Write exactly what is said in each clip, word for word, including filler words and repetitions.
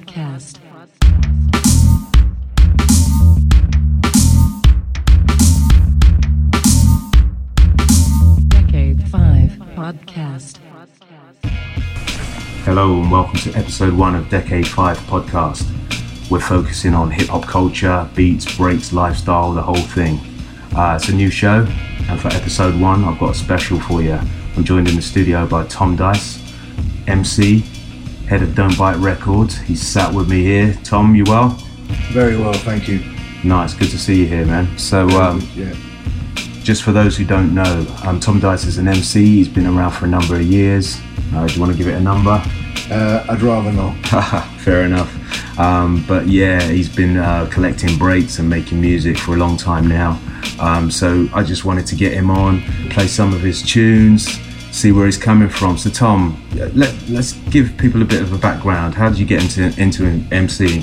Podcast. Decade five Podcast. Hello and welcome to episode one of Decade five Podcast. We're focusing on hip-hop culture, beats, breaks, lifestyle, the whole thing. Uh, it's a new show, and for episode one I've got a special for you. I'm joined in the studio by Tom Dice, M C, head of Don't Bite Records. He's sat with me here. Tom, you well? Very well, thank you. Nice, good to see you here, man. So, um, yeah. just for those who don't know, um, Tom Dice is an M C. He's been around for a number of years. Uh, do you want to give it a number? Uh, I'd rather not. Fair enough. Um, but yeah, he's been uh, collecting breaks and making music for a long time now. Um, so I just wanted to get him on, play some of his tunes, see where he's coming from. So Tom, let, let's give people a bit of a background. How did you get into into M C?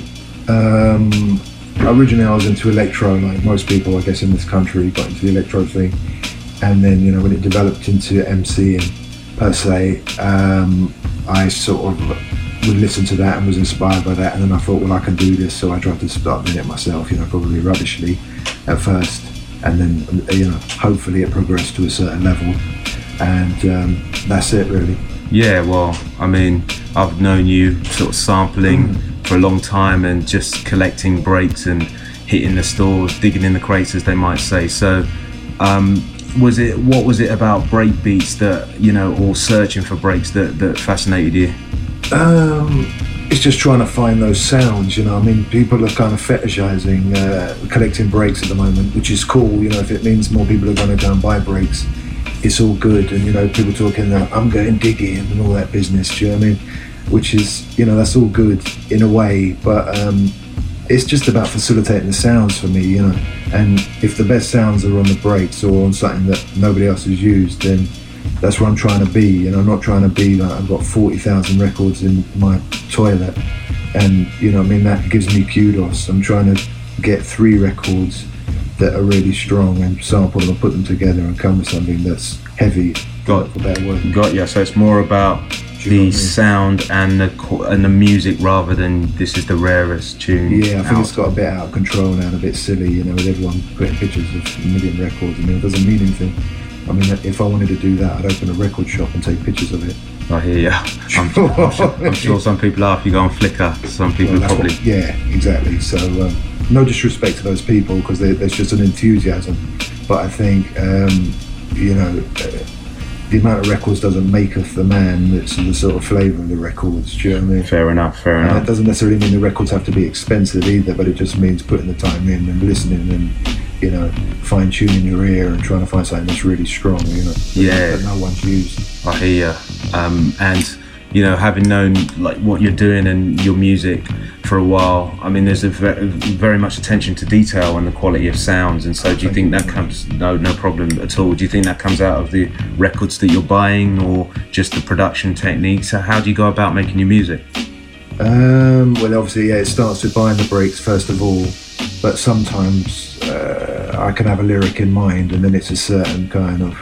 Um, originally I was into electro, like most people I guess in this country got into the electro thing. And then, you know, when it developed into MCing per se, um, I sort of would listen to that and was inspired by that, and then I thought, well, I can do this, so I tried to start doing it myself, you know, probably rubbishly at first, and then, you know, hopefully it progressed to a certain level, and um, that's it really. Yeah, well, I mean, I've known you sort of sampling mm. for a long time and just collecting breaks and hitting the stores, digging in the crates, as they might say. So, um, was it, what was it about break beats that, you know, or searching for breaks that, that fascinated you? Um, it's just trying to find those sounds, you know. I mean, people are kind of fetishizing uh, collecting breaks at the moment, which is cool, you know. If it means more people are going to go and buy breaks, it's all good. And, you know, people talking that I'm going digging and all that business, do you know what I mean? Which is, you know, that's all good in a way, but um, it's just about facilitating the sounds for me, you know. And if the best sounds are on the breaks or on something that nobody else has used, then that's where I'm trying to be. You know, I'm not trying to be like I've got forty thousand records in my toilet, and, you know, I mean, that gives me kudos. I'm trying to get three records that are really strong and sample them and put them together and come with something that's heavy. Got, for better word. Got yeah. So it's more about the sound and the and the music rather than this is the rarest tune. Yeah, I think out. It's got a bit out of control now and a bit silly, you know, with everyone putting pictures of a million records. I mean, it doesn't mean anything. I mean, if I wanted to do that, I'd open a record shop and take pictures of it. I hear you. I'm, I'm, sure, I'm sure some people are. If you go on Flickr, some people well, probably... What, yeah, exactly. So, um, no disrespect to those people, because there's just an enthusiasm. But I think, um, you know, uh, the amount of records doesn't make us the man. It's the sort of flavour of the records, do you know what I mean? Fair enough, fair and enough. That doesn't necessarily mean the records have to be expensive either, but it just means putting the time in and listening and, you know, fine-tuning your ear and trying to find something that's really strong, you know, yeah, that no one's used. I hear you. Um, and, you know, having known like what you're doing and your music for a while, I mean, there's a very, very much attention to detail and the quality of sounds. And so, do you think that comes? No, no problem at all. Do you think that comes out of the records that you're buying, or just the production techniques? So, how do you go about making your music? Um, well, obviously, yeah, it starts with buying the breaks first of all, but sometimes uh, I can have a lyric in mind, and then it's a certain kind of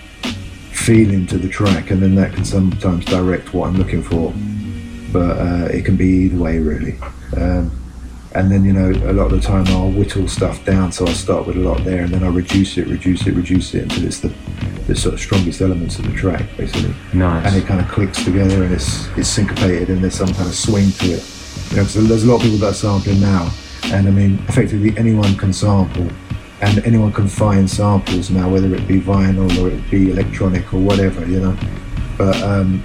feeling to the track, and then that can sometimes direct what I'm looking for. But uh, it can be either way, really. Um, and then, you know, a lot of the time I'll whittle stuff down, so I'll start with a lot there, and then I'll reduce it, reduce it, reduce it until it's the, the sort of strongest elements of the track, basically. Nice. And it kind of clicks together, and it's it's syncopated, and there's some kind of swing to it. You know, because there's a lot of people that are sampling now, and I mean, effectively anyone can sample, and anyone can find samples now, whether it be vinyl or it be electronic or whatever, you know. But um,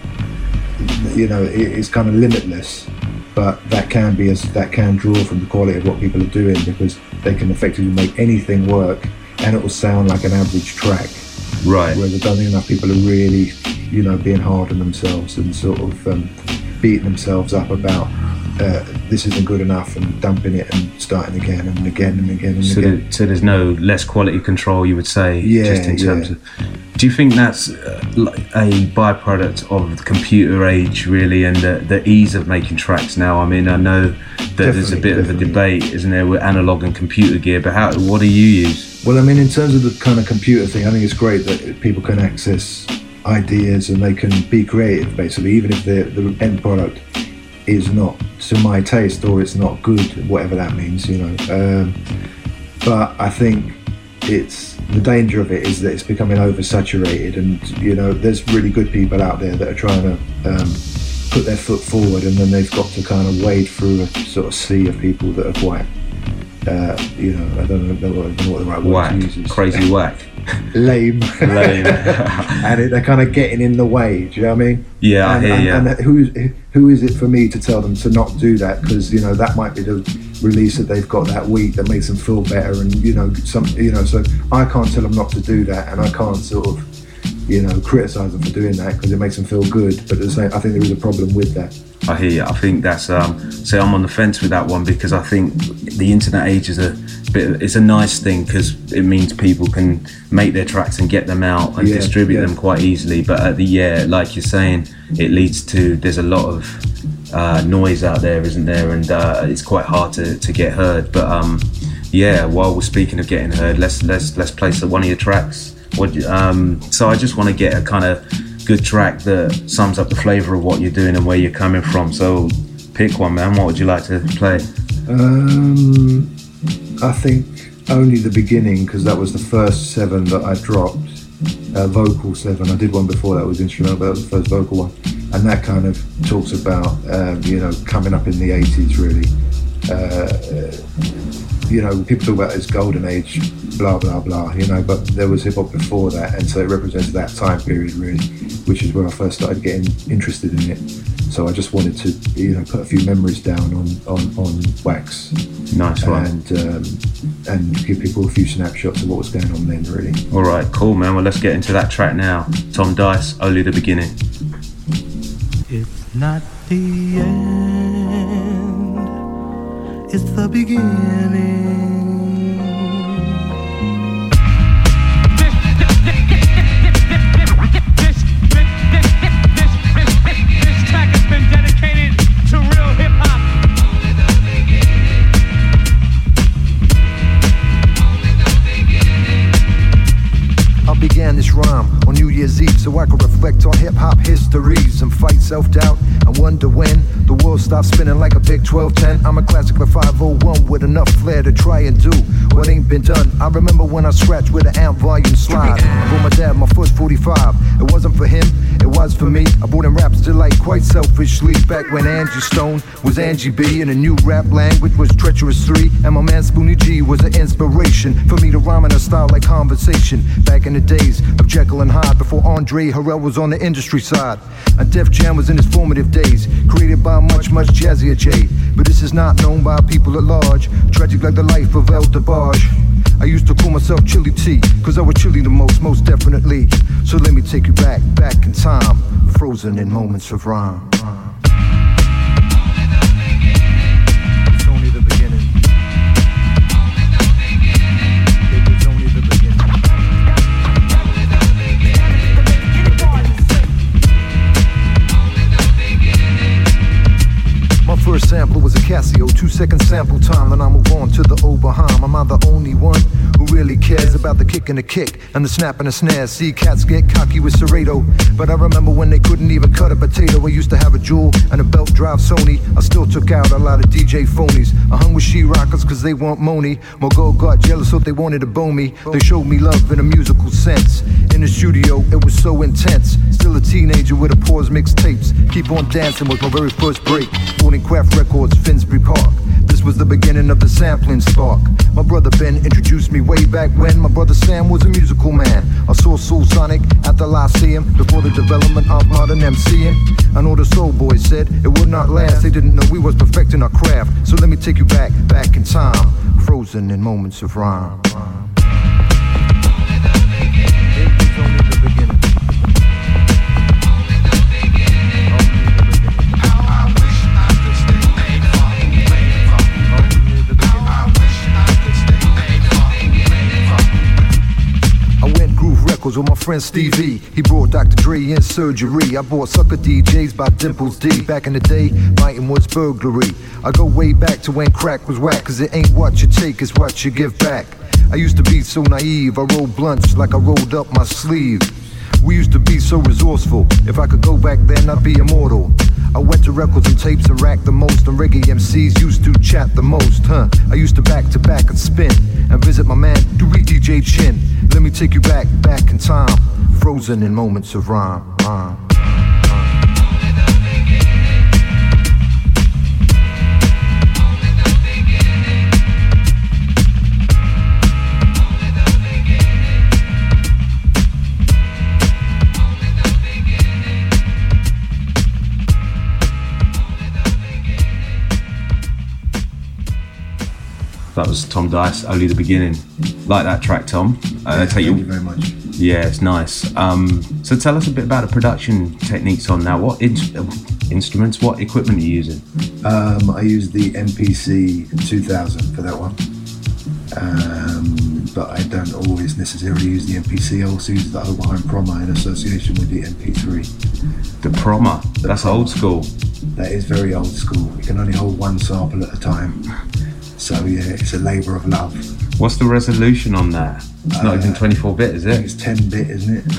you know, it, it's kind of limitless. But that can be as that can draw from the quality of what people are doing, because they can effectively make anything work, and it will sound like an average track. Right. Where I don't think enough people are really, you know, being hard on themselves and sort of um, beating themselves up about uh, this isn't good enough and dumping it and starting again and again and again and so again. The, so there's no less quality control, you would say, yeah, just in terms yeah. of... Do you think that's uh, like a byproduct of the computer age, really, and the, the ease of making tracks now? I mean, I know that definitely, there's a bit definitely. of a debate, isn't there, with analog and computer gear, but how? What do you use? Well, I mean, in terms of the kind of computer thing, I think it's great that people can access ideas and they can be creative, basically, even if the the end product is not to my taste, or it's not good, whatever that means, you know. Um, but I think it's the danger of it is that it's becoming oversaturated, and you know, there's really good people out there that are trying to um, put their foot forward, and then they've got to kind of wade through a sort of sea of people that are quite, uh, you know, I don't know, I don't know what the right whack. word to use is. Crazy whack. Lame. Lame. And it, they're kind of getting in the way, do you know what I mean? Yeah, and, I hear and, you. and who, who is it for me to tell them to not do that? Because, you know, that might be the release that they've got that week that makes them feel better, and, you know, some, you know, so I can't tell them not to do that, and I can't sort of, you know, criticise them for doing that because it makes them feel good. But at the same, I think there is a problem with that. I hear you. I think that's, um, so I'm on the fence with that one, because I think the internet age is a bit, it's a nice thing because it means people can make their tracks and get them out and yeah, distribute yeah. them quite easily. But at the, yeah, like you're saying, it leads to, there's a lot of uh, noise out there, isn't there? And uh, it's quite hard to, to get heard. But um, yeah, while we're speaking of getting heard, let's let's let's play some, one of your tracks. What, um, so I just want to get a kind of good track that sums up the flavour of what you're doing and where you're coming from. So pick one, man. What would you like to play? Um, I think Only the Beginning, because that was the first seven that I dropped. Uh, vocal seven. I did one before that was instrumental, but that was the first vocal one. And that kind of talks about, um, you know, coming up in the eighties, really. Uh, you know, people talk about this golden age, blah, blah, blah, you know, but there was hip hop before that, and so it represents that time period, really, which is where I first started getting interested in it. So I just wanted to, you know, put a few memories down on, on, on wax. Nice one. And, um, and give people a few snapshots of what was going on then, really. All right, cool, man. Well, let's get into that track now. Tom Dice, Only the Beginning. It's not the end, it's the beginning. This, this, this, this, this, this track has been dedicated to real hip-hop. I began this rhyme on New Year's Eve so I could reflect on hip-hop histories and fight self-doubt and wonder when the world stops spinning like a big twelve ten. I'm a classic like five oh one with enough flair to try and do what ain't been done. I remember when I scratched with an amp volume slide. I brought my dad my first forty-five. It wasn't for him, it was for me. I brought in Raps Delight quite selfishly back when Angie Stone was Angie B and a new rap language was Treacherous three. And my man Spoonie G was an inspiration for me to rhyme in a style like conversation. Back in the days of Jekyll and Hyde, before Andre Harrell was on the industry side. And Def Jam was in his formative days, created by much, much jazzier J. But this is not known by people at large. Tragic like the life of El DeBarge. I used to call myself Chili T, cause I was chilly the most, most definitely. So let me take you back, back in time, frozen in moments of rhyme. It's only the beginning. It was only the beginning. My first sample was a Casio, two second sample time, and I move on to the Oberheim. Am I the only one who really cares about the kick and the kick and the snap and the snare? See, cats get cocky with Serrato, but I remember when they couldn't even cut a potato. I used to have a Jewel and a belt drive Sony. I still took out a lot of D J phonies. I hung with she-rockers cause they want money. Mogo got jealous so they wanted to bone me. They showed me love in a musical sense. In the studio, it was so intense. Still a teenager with a pause mixtapes. Keep on dancing was my very first break. Morning Craft Records, Finsbury Park. This was the beginning of the sampling spark. My brother Ben introduced me way back when. My brother Sam was a musical man. I saw Soul Sonic at the Lyceum before the development of modern MCing. I know the Soul Boys said it would not last. They didn't know we was perfecting our craft. So let me take you back, back in time, frozen in moments of rhyme. With my friend Stevie, he brought Doctor Dre in surgery. I bought Sucker D Js by Dimples D. Back in the day, biting was burglary. I go way back to when crack was whack, cause it ain't what you take, it's what you give back. I used to be so naive, I rolled blunts like I rolled up my sleeve. We used to be so resourceful, if I could go back then I'd be immortal. I went to records and tapes and racked the most, and reggae M Cs used to chat the most, huh? I used to back to back and spin and visit my man, D J Chin. Let me take you back, back in time, frozen in moments of rhyme. rhyme. That was Tom Dice, Only the Beginning. Like that track, Tom. Uh, Yeah, take thank you, you very much. Yeah, it's nice. Um, so tell us a bit about the production techniques on that. What in- instruments, what equipment are you using? Um, I used the M P C two thousand for that one, um, but I don't always necessarily use the M P C. I also use the Oberheim Proma in association with the M P three. The Proma. The That's Proma. old school. That is very old school. You can only hold one sample at a time. So yeah, it's a labour of love. What's the resolution on that? It's not Uh, even twenty-four bit, is I think it? it's ten bit, isn't it?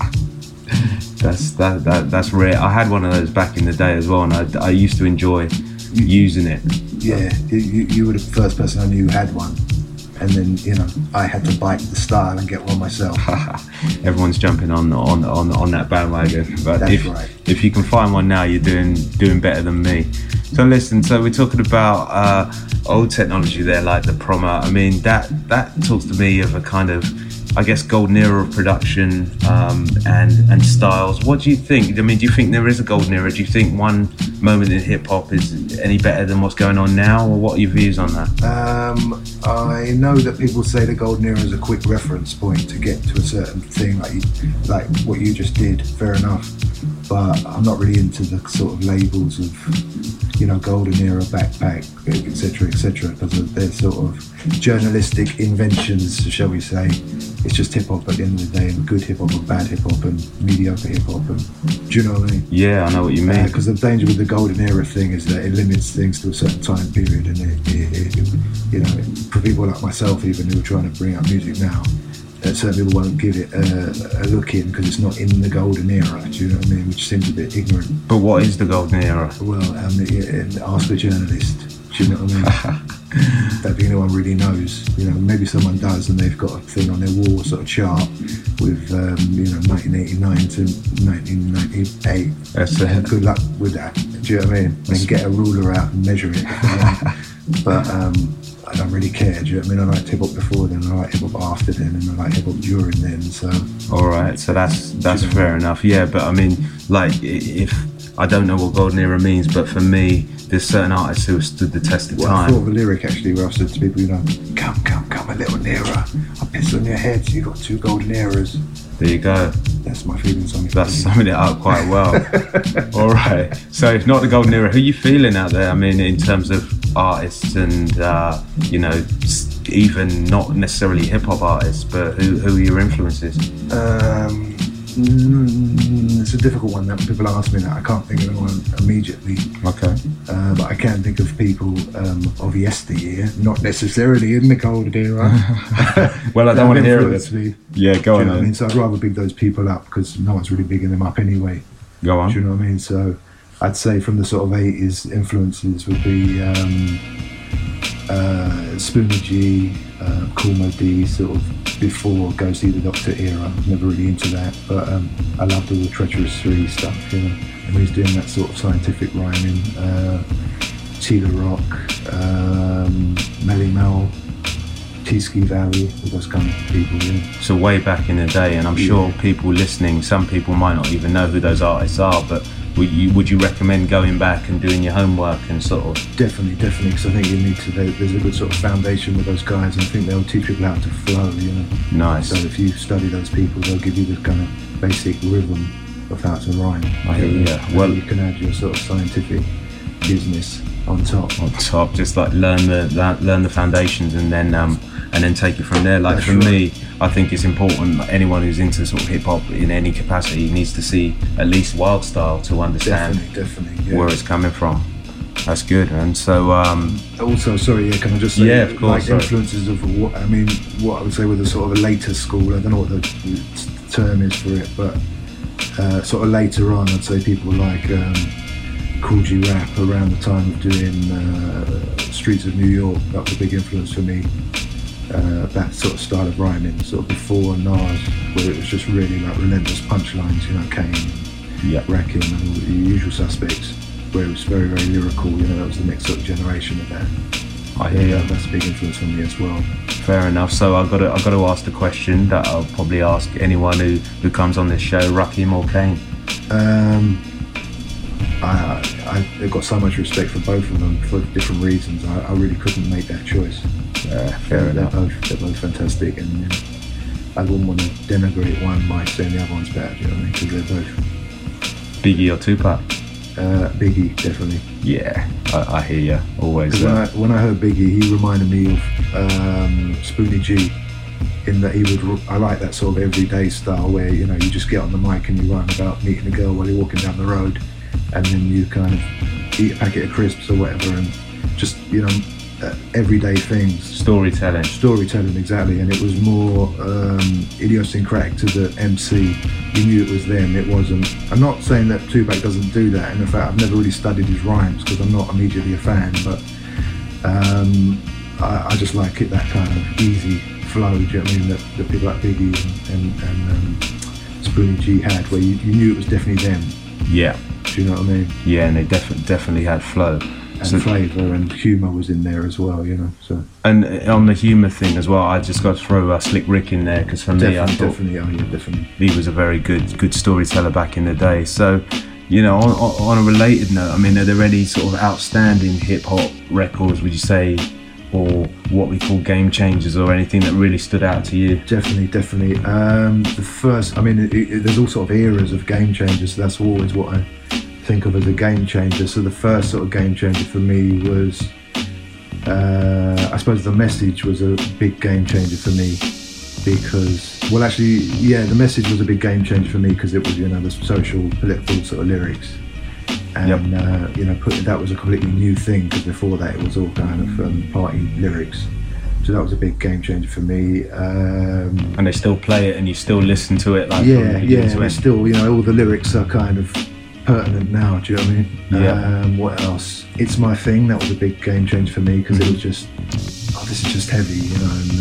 That's that, that that's rare. I had one of those back in the day as well, and I, I used to enjoy using it. Yeah, you, you, you were the first person I knew who had one. And then, you know, I had to bite the style and get one myself. Everyone's jumping on on on, on that bandwagon. But That's if right. if you can find one now, you're doing doing better than me. So listen, so we're talking about uh, old technology there, like the Proma. I mean, that that talks to me of a kind of, I guess, golden era of production um, and and styles. What do you think? I mean, do you think there is a golden era? Do you think one moment in hip hop is any better than what's going on now, or what are your views on that? Um, I know that people say the golden era is a quick reference point to get to a certain thing, like you, like what you just did. Fair enough, but I'm not really into the sort of labels of, you know, golden era backpack, et cetera, et cetera, because they're sort of journalistic inventions, shall we say. It's just hip hop at the end of the day, and good hip hop and bad hip hop and mediocre hip hop. And do you know what I mean? Yeah, I know what you mean. Because the danger with the golden era thing is that it limits things to a certain time period, and it, it, it you know, for people like myself, even who are trying to bring out music now, uh, certain people won't give it a, a look in because it's not in the golden era. Do you know what I mean? Which seems a bit ignorant. But what is the golden era? Well, um, it, it, ask a journalist. Do you know what I mean? Don't think anyone really knows. You know, maybe someone does, and they've got a thing on their wall, sort of chart with, um, you know, nineteen eighty-nine to nineteen ninety-eight. That's it. And good luck with that. Do you know what I mean? They can get a ruler out and measure it. But um, I don't really care. Do you know what I mean? I liked hip hop before then, I liked hip hop after then, and I liked hip hop during then. So. All right, so that's that's fair enough. Yeah, but I mean, like, if I don't know what golden era means, but for me, there's certain artists who have stood the test of Well, I thought of time. a lyric actually where I've said to people, you know, come, come, come a little nearer. I'll piss on your head, so you've got two golden eras. There you go. That's my feelings on it. That's summing it up quite well. All right. So if not the golden era, who are you feeling out there? I mean, in terms of artists and, uh, you know, s- even not necessarily hip hop artists, but who, who are your influences? Um, mm, it's a difficult one. That people ask me that. I can't think of anyone immediately. Okay. Uh, but I can think of people um, of yesteryear, not necessarily in the golden era. Well, I don't that want to hear influenced it. me. Yeah, go Do you on know what I then. mean? So I'd rather big those people up because no one's really bigging them up anyway. Go on. Do you know what I mean? So I'd say from the sort of eighties influences would be um, uh, Spoonie G, uh, Kool Moe Dee, sort of before Go See the Doctor era. I was never really into that, but um, I loved all the Treacherous Three stuff, you know. And he's doing that sort of scientific rhyming. Uh, Tila Rock, um, Melly Mel, T-Ski Valley, all those kind of people, you know. So way back in the day, and I'm Yeah. sure people listening, some people might not even know who those artists are, but would you, would you recommend going back and doing your homework and sort of... Definitely, definitely, because I think you need to, there- there's a good sort of foundation with those guys, and I think they'll teach people how to flow, you know. Nice. So if you study those people, they'll give you the kind of basic rhythm of how to rhyme. I hear you. And Well- you can add your sort of scientific business on top. on top, just like learn the learn, learn the foundations and then um and then take it from there. Like That's for right. me, I think it's important. Like anyone who's into sort of hip hop in any capacity needs to see at least Wild Style to understand Definitely, definitely. Yeah. where it's coming from. That's good. And so um Also, sorry, yeah, can I just say, Yeah, of course, like sorry. influences of what, I mean, what I would say with a sort of a later school, I don't know what the, the term is for it, but uh, sort of later on, I'd say people like um, Kool G Rap around the time of doing uh, Streets of New York. That was a big influence for me. Uh, that sort of style of rhyming, sort of before Nas, where it was just really like relentless punchlines, you know, Kane, yeah. Rakim and all the usual suspects, where it was very, very lyrical, you know, that was the next sort of generation of that. I hear yeah, you. That's a big influence on me as well. Fair enough. So I've got to, I've got to ask the question that I'll probably ask anyone who, who comes on this show: Rakim or Kane? Um, I, I, I've got so much respect for both of them for different reasons. I, I really couldn't make that choice. Uh, fair they're enough. Both, they're both fantastic, and you know, I wouldn't want to denigrate one by saying the other one's bad. You know what I mean? Because they're both. Biggie or Tupac? Uh, Biggie, definitely. Yeah, I, I hear you. Always. When Uh, I, when I heard Biggie, he reminded me of um, Spoonie G. In that he would, I like that sort of everyday style where you know you just get on the mic and you rhyme about meeting a girl while you're walking down the road, and then you kind of eat a packet of crisps or whatever, and just you know uh, everyday things. Storytelling. Storytelling, exactly, and it was more um, idiosyncratic to the M C. You knew it was them. It wasn't. I'm not saying that Tupac doesn't do that. And in fact, I've never really studied his rhymes because I'm not immediately a fan. But um, I, I just like it that kind of easy flow. Do you know what I mean? That, that people like Biggie and, and, and um, Spoonie G had, where you, you knew it was definitely them. Yeah. Do you know what I mean? Yeah, and they def- definitely had flow. And So- flavour and humour was in there as well, you know. So And on the humour thing as well, I just got to throw uh, Slick Rick in there because for me, I definitely, thought definitely, oh yeah, definitely. he was a very good good storyteller back in the day. So, you know, on, on a related note, I mean, are there any sort of outstanding hip hop records, would you say, or what we call game changers, or anything that really stood out to you? Definitely, definitely. Um, the first, I mean, it, it, there's all sort of eras of game changers. So that's always what I think of as a game changer. So the first sort of game changer for me was, uh, I suppose, The Message was a big game changer for me because, well, actually, yeah, The Message was a big game changer for me because it was, you know, the social, political sort of lyrics. And Yep. uh, you know, put, that was a completely new thing because before that it was all kind of um, party lyrics. So that was a big game changer for me. Um, And they still play it, and you still listen to it, like yeah, from the beginning yeah. to But end. still, you know, all the lyrics are kind of pertinent now. Do you know what I mean? Yeah. Um, what else? It's My Thing. That was a big game changer for me because it was just, oh, this is just heavy, you know. And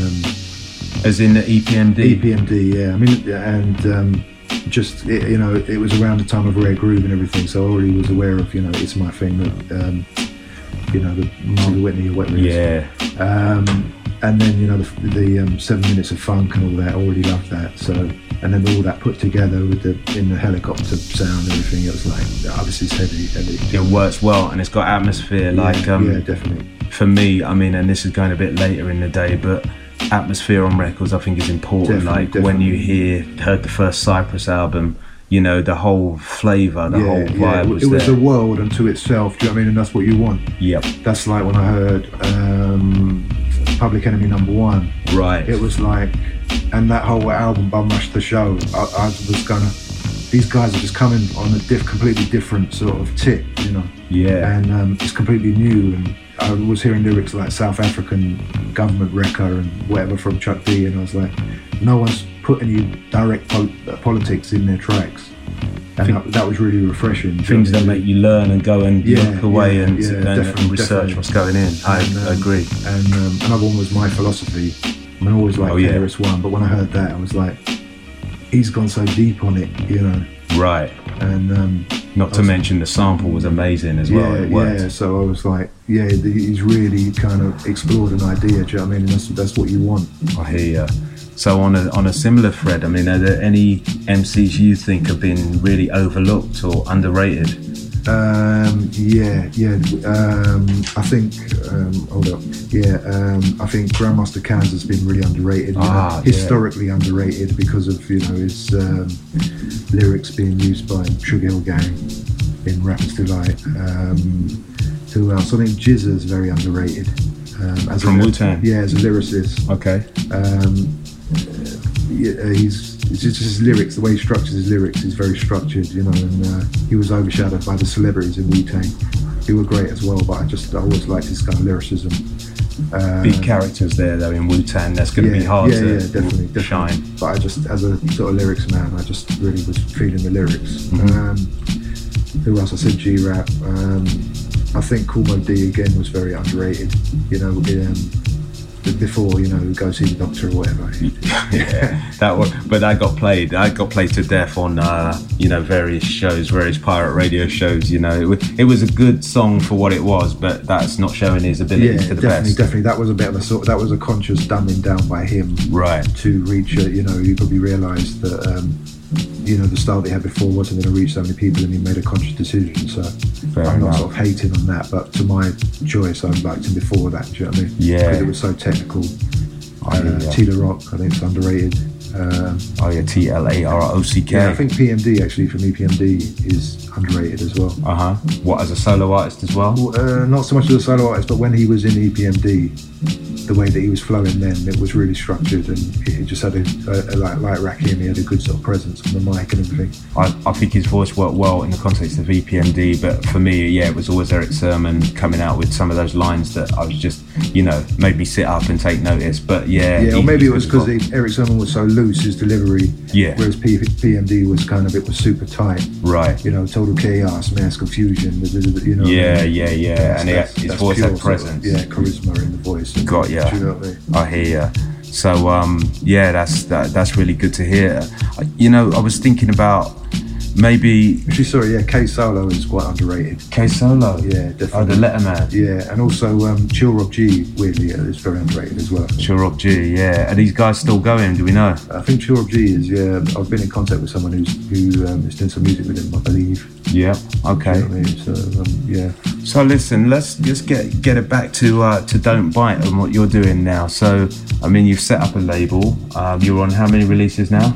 um, As in the E P M D. E P M D, yeah. I mean, and um, just it, you know, it was around the time of Rare Groove and everything, so I already was aware of, you know, It's My Thing, that um, you know, the Margaret Whitney or whatever. it is. Yeah. Um, and then you know the, the um, Seven Minutes of Funk and all that. I already loved that. So, and then all that put together with the in the helicopter sound and everything, it was like, oh, this is heavy, heavy. It works well, and it's got atmosphere. Like, yeah, um, yeah, definitely. for me, I mean, and this is going a bit later in the day, but atmosphere on records, I think, is important. Definitely, like when you definitely. hear heard the first Cypress album, you know, the whole flavour, the yeah, whole yeah. vibe It was was there. a world unto itself. Do you know what I mean? And that's what you want. Yep. That's like when I heard um, Public Enemy Number One. Right. It was like, and that whole album, Bum Rush the Show, I, I was gonna, these guys are just coming on a diff, completely different sort of tip, you know. Yeah. And um, it's completely new. And I was hearing lyrics like South African government wrecker and whatever from Chuck D, and I was like, no one's put any direct pol- politics in their tracks. And Think- that, that was really refreshing. Things that make you learn and go and Yeah, look away yeah, and, yeah, and, definitely, and research definitely. what's going in. I And, um, agree. And um, another one was My Philosophy. I mean, I always liked Oh, yeah. K R S One, but when I heard that, I was like, he's gone so deep on it, you know. Right. And um, Not to was- mention the sample was amazing as well. yeah, It worked. yeah. So I was like, yeah, the- he's really kind of explored an idea. Do you know what I mean? And that's that's what you want. I hear you. So on a on a similar thread, I mean, are there any M Cs you think have been really overlooked or underrated? Um, yeah, yeah. Um, I think. Um, hold up. Yeah, um, I think Grandmaster Caz has been really underrated. You Ah, know, yeah. historically underrated because of you know his um, lyrics being used by Sugar Hill Gang in Rapper's Delight. Um, who else? I think Jizza's very underrated. Um, as From a, Wu-Tang? Yeah, as a lyricist. Okay. Um, yeah, he's it's just his lyrics, the way he structures his lyrics is very structured, you know, and uh, he was overshadowed by the celebrities in Wu-Tang, who were great as well, but I just I always liked his kind of lyricism. Uh, Big characters there though in Wu-Tang. That's going to yeah, be hard yeah, to yeah, definitely, definitely. shine. But I just, as a sort of lyrics man, I just really was feeling the lyrics. Mhm. Um, who else? I said G-Rap. Um, I think Kool Moe Dee again was very underrated. You know, um, before, you know, go see the doctor or whatever. Yeah, that one. But that got played. That got played to death on, uh, you know, various shows, various pirate radio shows. You know, it was, it was a good song for what it was, but that's not showing his abilities yeah, to the definitely, best. Definitely, that was a bit of a sort. That was a conscious dumbing down by him, right? To reach, a, you know, you probably realised that, um, you know, the style that he had before wasn't going to reach so many people, and he made a conscious decision. So Fair I'm not enough. sort of hating on that, but to my choice, I liked him before that. Do you know what I mean? Yeah. Because it was so technical. Oh, uh, yeah. T La Rock, I think, it's underrated. Um, oh yeah, T L A R O C K. Yeah, I think P M D actually, for me, P M D is underrated as well. Uh huh. What, as a solo artist as well? well uh, not so much as a solo artist, but when he was in E P M D, the way that he was flowing then, it was really structured, and it just had a, a, a like like Rakim, he had a good sort of presence on the mic and everything. I, I think his voice worked well in the context of E P M D, but for me, yeah, it was always Eric Sermon coming out with some of those lines that I was just, you know, made me sit up and take notice. But yeah, yeah, he, or maybe it was because well. Eric Sermon was so loose, his delivery. Yeah. Whereas P- PMD was kind of, it was super tight. Right. You know, total chaos, mass confusion. You know. Yeah, I mean? yeah, yeah, That's, and that's, he, his that's voice pure had presence. Sort of, yeah, charisma in the voice. Got ya. Do you know what I mean? I hear ya. So um, yeah, that's that, that's really good to hear. I, you know, I was thinking about maybe Actually, sorry, yeah, K Solo is quite underrated. K Solo. Yeah, definitely. Oh, the Letterman. Yeah, and also um, Chill Rob G, weirdly, uh, is very underrated as well. Chill Rob G. Yeah, are these guys still going? Do we know? I think Chill Rob G is, yeah. I've been in contact with someone who's who um, is doing some music with him, I believe. Yeah. Okay. You know what I mean? So um, yeah. So listen, let's just get get it back to uh, to Don't Bite and what you're doing now. So I mean, you've set up a label. Um, you're on how many releases now?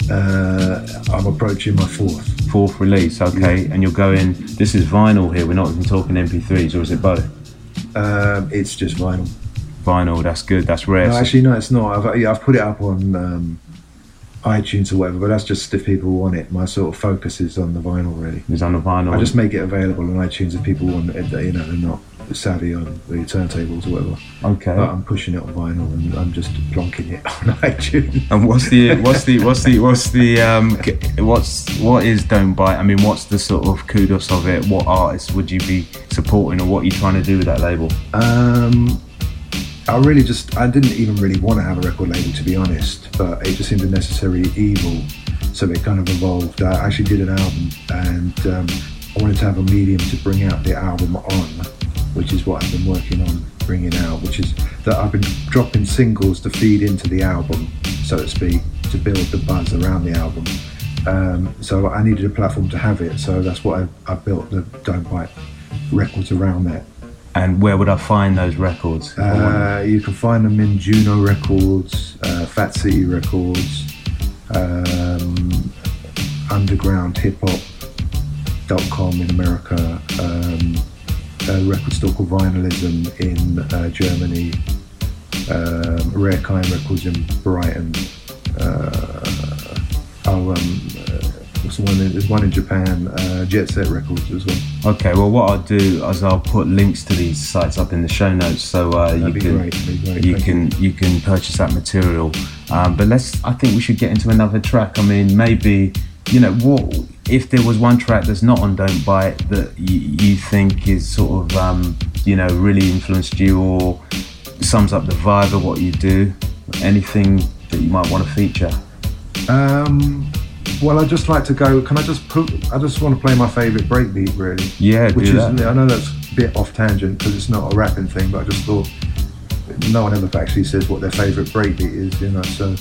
Uh, I'm approaching my fourth. Fourth release, okay. Yeah. And you're going. This is vinyl here. We're not even talking M P threes, or is it both? Um, it's just vinyl. Vinyl. That's good. That's rare. No, actually, no, it's not. I've, yeah, I've put it up on um, iTunes or whatever, but that's just if people want it. My sort of focus is on the vinyl, really. It's on the vinyl. I just make it available on iTunes if people want it. You know, they're not savvy on the turntables or whatever. Okay. But I'm pushing it on vinyl and I'm just plonking it on iTunes. And what's the what's the what's the what's the um what's what is Don't Bite? I mean, what's the sort of kudos of it? What artists would you be supporting, or what are you trying to do with that label? Um, I really just I didn't even really want to have a record label, to be honest, but it just seemed a necessary evil, so it kind of evolved. I actually did an album, and um, I wanted to have a medium to bring out the album on, which is what I've been working on bringing out, which is that I've been dropping singles to feed into the album, so to speak, to build the buzz around the album. Um, so I needed a platform to have it, so that's what I, I built the Don't Bite records around that. And where would I find those records? Uh, you can find them in Juno Records, uh, Fat City Records, um, underground hip hop dot com in America, um, a record store called Vinylism in uh, Germany, um, Rare Kind Records in Brighton. Uh, oh, um, uh, what's the one? In, there's one in Japan, uh, Jet Set Records as well. Okay, well, what I'll do is I'll put links to these sites up in the show notes, so uh, you That'd be can great, that'd be great, you thank can you. you can purchase that material. Um, but let's. I think we should get into another track. I mean, maybe you know what if there was one track that's not on Don't Bite that you, you think is sort of um, you know really influenced you or sums up the vibe of what you do. Anything that you might want to feature. Um, well, I just like to go. Can I just put? I just want to play my favourite breakbeat, really. Yeah, which do is. that. I know that's a bit off tangent because it's not a rapping thing, but I just thought no one ever actually says what their favourite breakbeat is, you know. So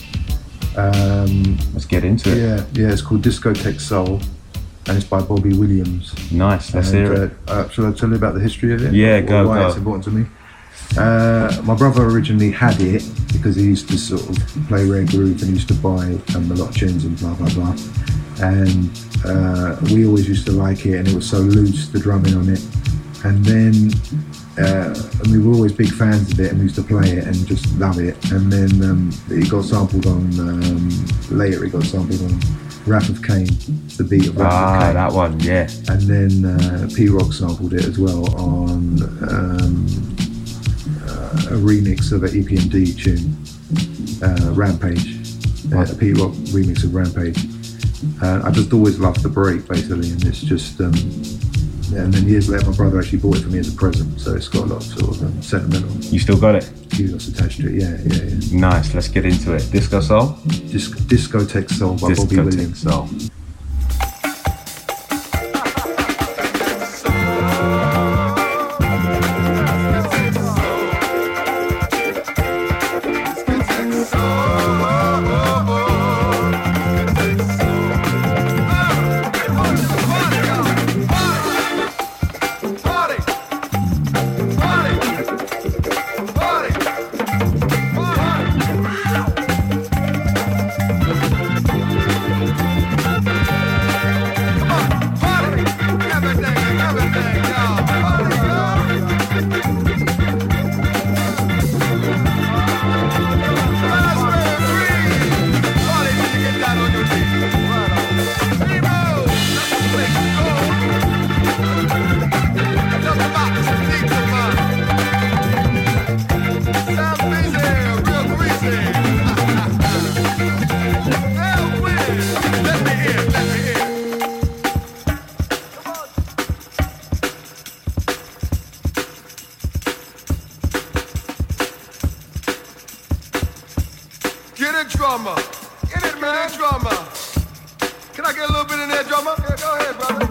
um, Let's get into it. yeah, yeah, it's called Discotheque Soul, and it's by Bobby Williams. Nice. Let's and, hear it. Uh, uh, shall I tell you about the history of it? Yeah, or go, why go. it's important to me. Uh, my brother originally had it because he used to sort of play Rare Groove and used to buy um, a lot of tunes and blah blah blah. And uh, we always used to like it, and it was so loose, the drumming on it. And then uh, and we were always big fans of it, and we used to play it and just love it. And then um, it got sampled on um, later. It got sampled on Wrath of Cain, the beat of Wrath Ah, of Cain. that one, yeah. And then uh, P-Rock sampled it as well on um, uh, a remix of an E P M D tune, uh, Rampage, uh, a P-Rock remix of Rampage. Uh, I just always loved the break, basically, and it's just. Um, yeah, and then years later, my brother actually bought it for me as a present, so it's got a lot of sort of um, sentimental. You still got it? Kudos attached to it, yeah, yeah, yeah. Nice. Let's get into it. Disco Soul. Disc- Discotheque Soul by Bobby Discotheque Williams. Soul. drummer. Get it, man. Drummer. Can I get a little bit in there, drummer? Yeah, go ahead, brother.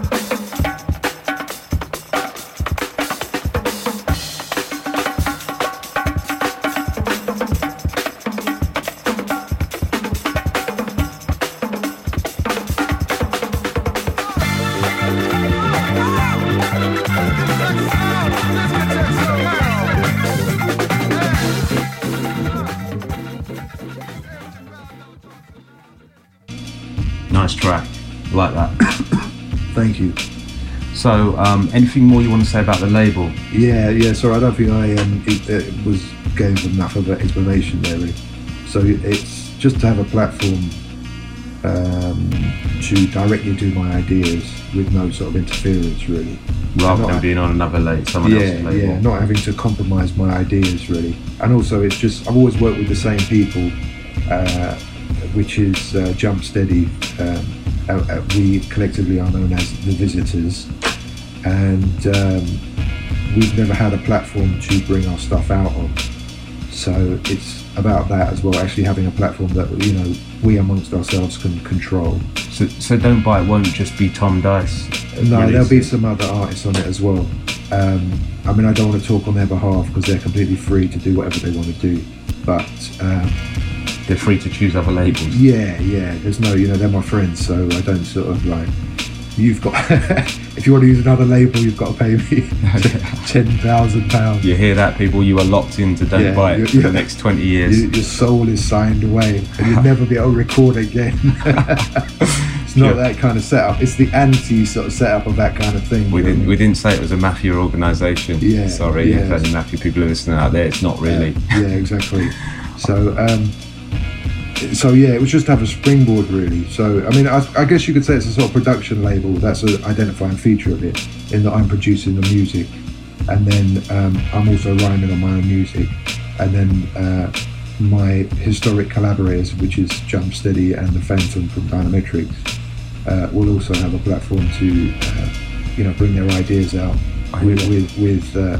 Nice track, I like that. Thank you. So, um, anything more you want to say about the label? Yeah, yeah. Sorry, I don't think I um, it, it was gave enough of an explanation there. Really. So it's just to have a platform um, to directly do my ideas with no sort of interference, really. Rather Not than being on another label, someone yeah, else's label. yeah, not having to compromise my ideas, really. And also, it's just I've always worked with the same people. Uh, which is uh, Jump Steady. Um, uh, uh, we collectively are known as The Visitors, and um, we've never had a platform to bring our stuff out on. So it's about that as well, actually having a platform that, you know, we amongst ourselves can control. So, so Don't Buy It won't just be Tom Dice? No, there'll be releasing? some other artists on it as well. Um, I mean, I don't want to talk on their behalf because they're completely free to do whatever they want to do, but um, they're free to choose other labels. Yeah, yeah. There's no, you know, they're my friends, so I don't sort of like. You've got, if you want to use another label, you've got to pay me ten thousand pounds. You hear that, people? You are locked into Don't Yeah, Buy It you- for you- the next twenty years. You, your soul is signed away, and you'll never be able to record again. It's not Yeah. that kind of setup. It's the anti sort of setup of that kind of thing. We you know didn't. what We didn't say it was a mafia organisation. Yeah, Sorry, yeah. if any mafia people are listening out there, it's not I mean? really. Yeah, yeah, exactly. So, um, so yeah, it was just to have a springboard, really. So, I mean, I, I guess you could say it's a sort of production label. That's an identifying feature of it, in that I'm producing the music, and then um, I'm also rhyming on my own music, and then uh, my historic collaborators, which is Jump Steady and the Phantom from Dynametrics, uh, will also have a platform to, uh, you know, bring their ideas out I with hear with with, uh,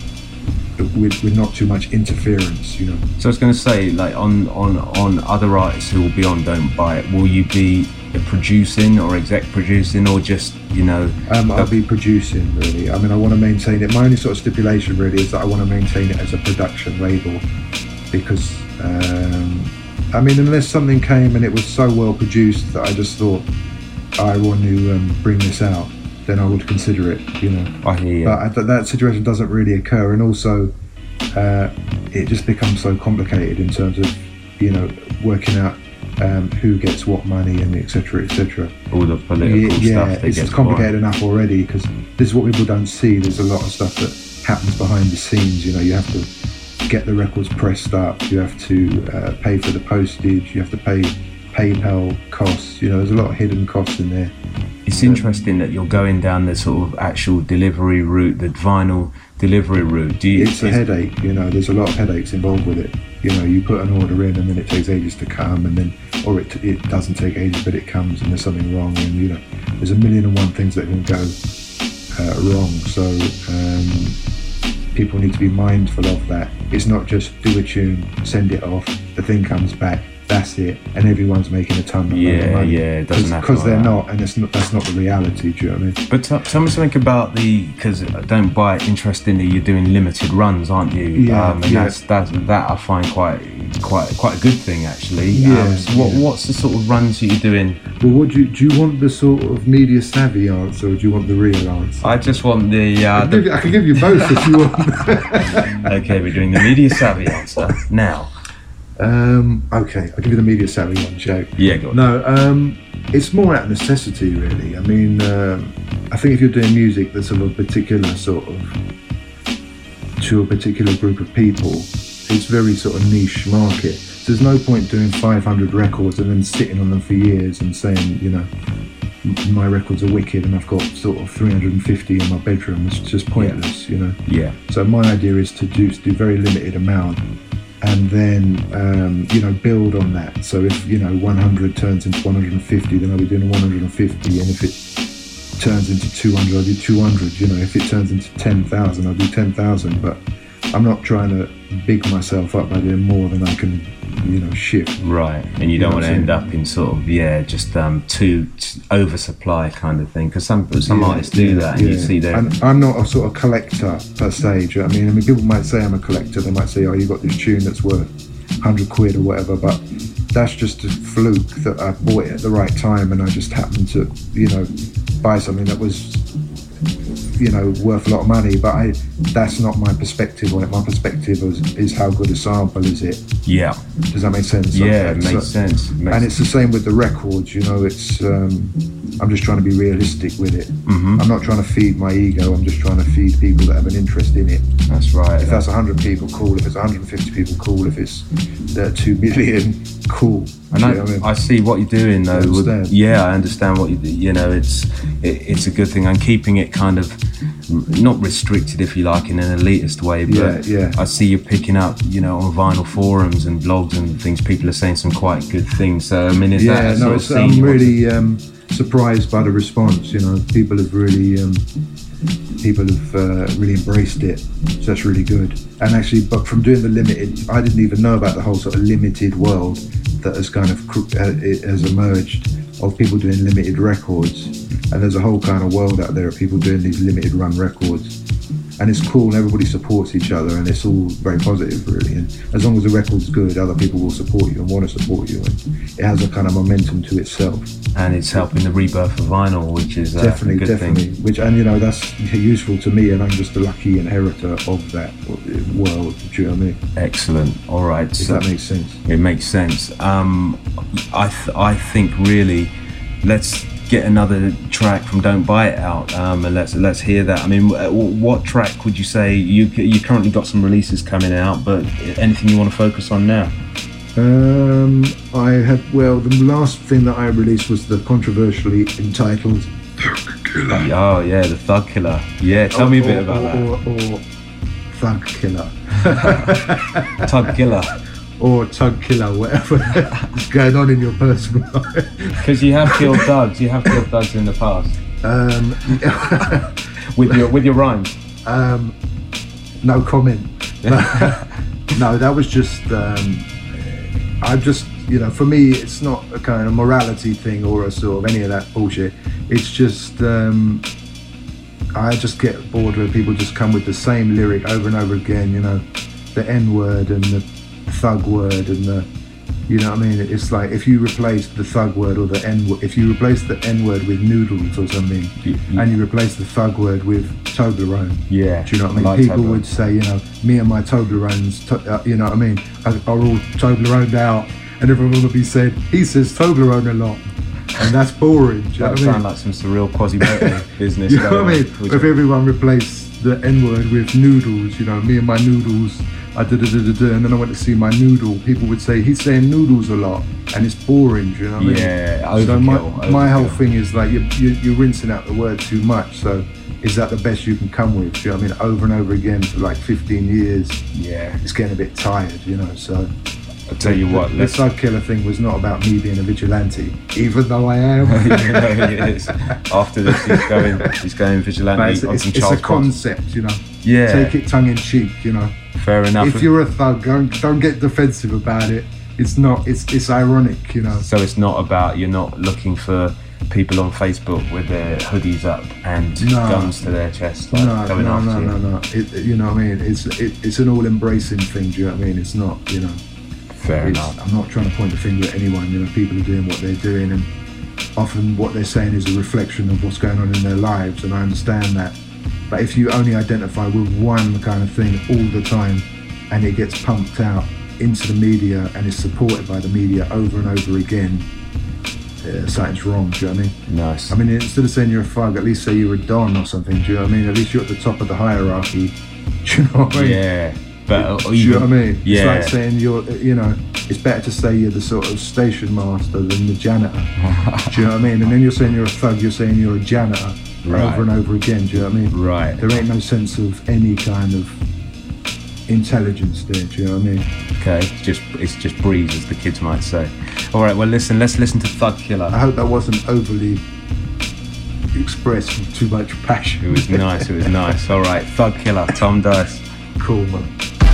with with not too much interference, you know. So I was going to say, like on on on other artists who will be on Don't Buy It, will you be producing or exec producing, or just, you know? Um, I'll the- be producing, really. I mean, I want to maintain it. My only sort of stipulation, really, is that I want to maintain it as a production label, because, um, I mean, unless something came and it was so well produced that I just thought I want to um, bring this out, then I would consider it, you know. I hear you. But I, th- that situation doesn't really occur, and also uh, it just becomes so complicated in terms of, you know, working out um, who gets what money and et cetera, et cetera. All the political Yeah, stuff that it's gets complicated boring. enough already, because this is what people don't see. There's a lot of stuff that happens behind the scenes. You know, you have to get the records pressed up. You have to uh, pay for the postage. You have to pay PayPal costs. You know, there's a lot of hidden costs in there. It's interesting that you're going down the sort of actual delivery route, the vinyl delivery route? Do you, it's a is, headache, you know, there's a lot of headaches involved with it. You know, you put an order in and then it takes ages to come, and then, or it, it doesn't take ages, but it comes and there's something wrong, and you know, there's a million and one things that can go uh, wrong. So um, people need to be mindful of that. It's not just do a tune, send it off, the thing comes back, that's it, and everyone's making a ton of yeah, money. Yeah, it doesn't happen because they're like not, and it's not. That's not the reality. Do you know what I mean? But t- tell me something about the, because Don't Buy It. Interestingly, you're doing limited runs, aren't you? Yeah, um, and yeah. that's, that's that I find quite quite quite a good thing actually. Yeah, Um, so what yeah. what's the sort of runs that you're doing? Well, what do you do? You want the sort of media savvy answer, or do you want the real answer? I just want the. Uh, I, can give you, I can give you both if you want. the okay, we're doing the media savvy answer now. Um, okay, I'll give you the media savvy one, Joe. Yeah, go on. No, um, it's more out of necessity, really. I mean, um, I think if you're doing music that's of a particular sort of, to a particular group of people, it's very sort of niche market. So there's no point doing five hundred records and then sitting on them for years and saying, you know, m- my records are wicked and I've got sort of three hundred fifty in my bedroom. It's just pointless, you know. Yeah. So my idea is to do, do very limited amount, and then um, you know, build on that. So if, you know, one hundred turns into one hundred fifty, then I'll be doing one hundred fifty, and if it turns into two hundred, I'll do two hundred. You know, if it turns into ten thousand, I'll do ten thousand. But I'm not trying to big myself up by doing more than I can, you know, shift. Right, and you don't know want to what I'm end saying? up in sort of yeah, just um, too, too oversupply kind of thing. Because some some Yeah, artists do yeah, that, and you yeah. see them. And I'm not a sort of collector per se. Do you know what I mean? I mean, people might say I'm a collector. They might say, "Oh, you got this tune that's worth hundred quid or whatever," but that's just a fluke that I bought it at the right time, and I just happened to, you know, buy something that was, you know, worth a lot of money. But I, that's not my perspective on it. My perspective is, is how good a sample is it. Yeah, Does that make sense? yeah, it So- makes sense. It makes and it's the same with the records, you know, it's, um, I'm just trying to be realistic with it. Mhm. I'm not trying to feed my ego, I'm just trying to feed people that have an interest in it. That's right. If that's one hundred people, cool. If it's one hundred fifty people, cool. If it's uh, two million, cool. And Do I, you know what I mean? I see what you're doing though. You with- understand? yeah, I understand what you do. You know, it's it, it's a good thing. I'm keeping it kind of not restricted, if you like, in an elitist way. But Yeah, yeah. I see you picking up, you know, on vinyl forums and blogs and things. People are saying some quite good things. So I mean, is that yeah, a no, sort of it's, scene I'm you want to- really um, surprised by the response. You know, people have really, um, people have uh, really embraced it. So that's really good. And actually, but from doing the limited, I didn't even know about the whole sort of limited world that has kind of cr- uh, it has emerged of people doing limited records. And there's a whole kind of world out there of people doing these limited run records. And it's cool, and everybody supports each other, and it's all very positive, really. And as long as the record's good, other people will support you and want to support you, and it has a kind of momentum to itself. and it's helping the rebirth of vinyl, which is uh, Definitely, a good definitely. thing. Which, and you know, that's useful to me, and I'm just a lucky inheritor of that world. Do you know what I mean? Excellent. All right. If So that makes sense. it makes sense. Um, I th- I think really, let's get another track from Don't Buy It out, um, and let's let's hear that. I mean, w- what track would you say you you currently got some releases coming out, but anything you want to focus on now? Um, I had, well, the last thing that I released was the controversially entitled Oh yeah, the Thug Killer. Yeah, tell me a bit or, about or, or, or Thug Killer. that. Thug Killer. Or Tug Killer, whatever is going on in your personal life. Because you have killed thugs. You have killed thugs in the past Um, with your with your rhymes. um, no comment. No, that was just, um, I just, you know, for me, it's not a kind of morality thing or a sort of any of that bullshit. It's just, um, I just get bored where people just come with the same lyric over and over again, you know, the N word and the thug word and the, you know what I mean? It's like if you replace the thug word or the N word, if you replace the N word with noodles or something, You- you- and you replace the thug word with Toblerone, Yeah. do you know what I mean? like People Toblerone. would say, you know, me and my Toblerones, to, uh, you know what I mean, are, are all Tobleroned out, and everyone will be saying, he says Toblerone a lot, and that's boring. Do you know That what I sound mean? like some surreal Quasimodo business. You know going what I on. mean? Which- If everyone replaced the N word with noodles, you know, me and my noodles, I da da da da da, and then I went to see my noodle. People would say he's saying noodles a lot, and it's boring. Do you know what I mean? Yeah, So my overkill, my whole overkill. thing is like you're, you're, you're rinsing out the word too much. So is that the best you can come with? Do you know what I mean? Over and over again for like fifteen years. Yeah. It's getting a bit tired, you know, so. I'll tell you what, the, the let's... Thug Killer thing was not about me being a vigilante, even though I am. Yeah, it is. After this, he's going, he's going vigilante it's, on it's, some it's Charles a concept, you know. Yeah. Take it tongue in cheek, you know. Fair enough. If you're a thug, don't, don't get defensive about it. It's not. It's it's ironic, you know. So it's not about, you're not looking for people on Facebook with their hoodies up and No. guns to their chest, like, No, going no, after no, you. no, no. It, you know what I mean? It's it, it's an all-embracing thing. Do you know what I mean? It's not, you know. Fair It's, enough. I'm not trying to point the finger at anyone. You know, people are doing what they're doing, and often what they're saying is a reflection of what's going on in their lives, and I understand that. But if you only identify with one kind of thing all the time, and it gets pumped out into the media and is supported by the media over and over again, uh, something's wrong. Do you know what I mean? Nice. I mean, instead of saying you're a thug, at least say you're a don or something. Do you know what I mean? At least you're at the top of the hierarchy. Do you know what I mean? Yeah. But uh, Do you know what I mean? Yeah. It's like saying you're, you know, it's better to say you're the sort of station master than the janitor. Do you know what I mean? And then you're saying you're a thug, you're saying you're a janitor Right. over and over again. Do you know what I mean? Right. There ain't no sense of any kind of intelligence there. Do you know what I mean? Okay, just it's just breeze, as the kids might say. All right, well, listen, let's listen to Thug Killer. I hope that wasn't overly expressed with too much passion. It was nice, it was nice. All right, Thug Killer, Tom Dice. Cool, man.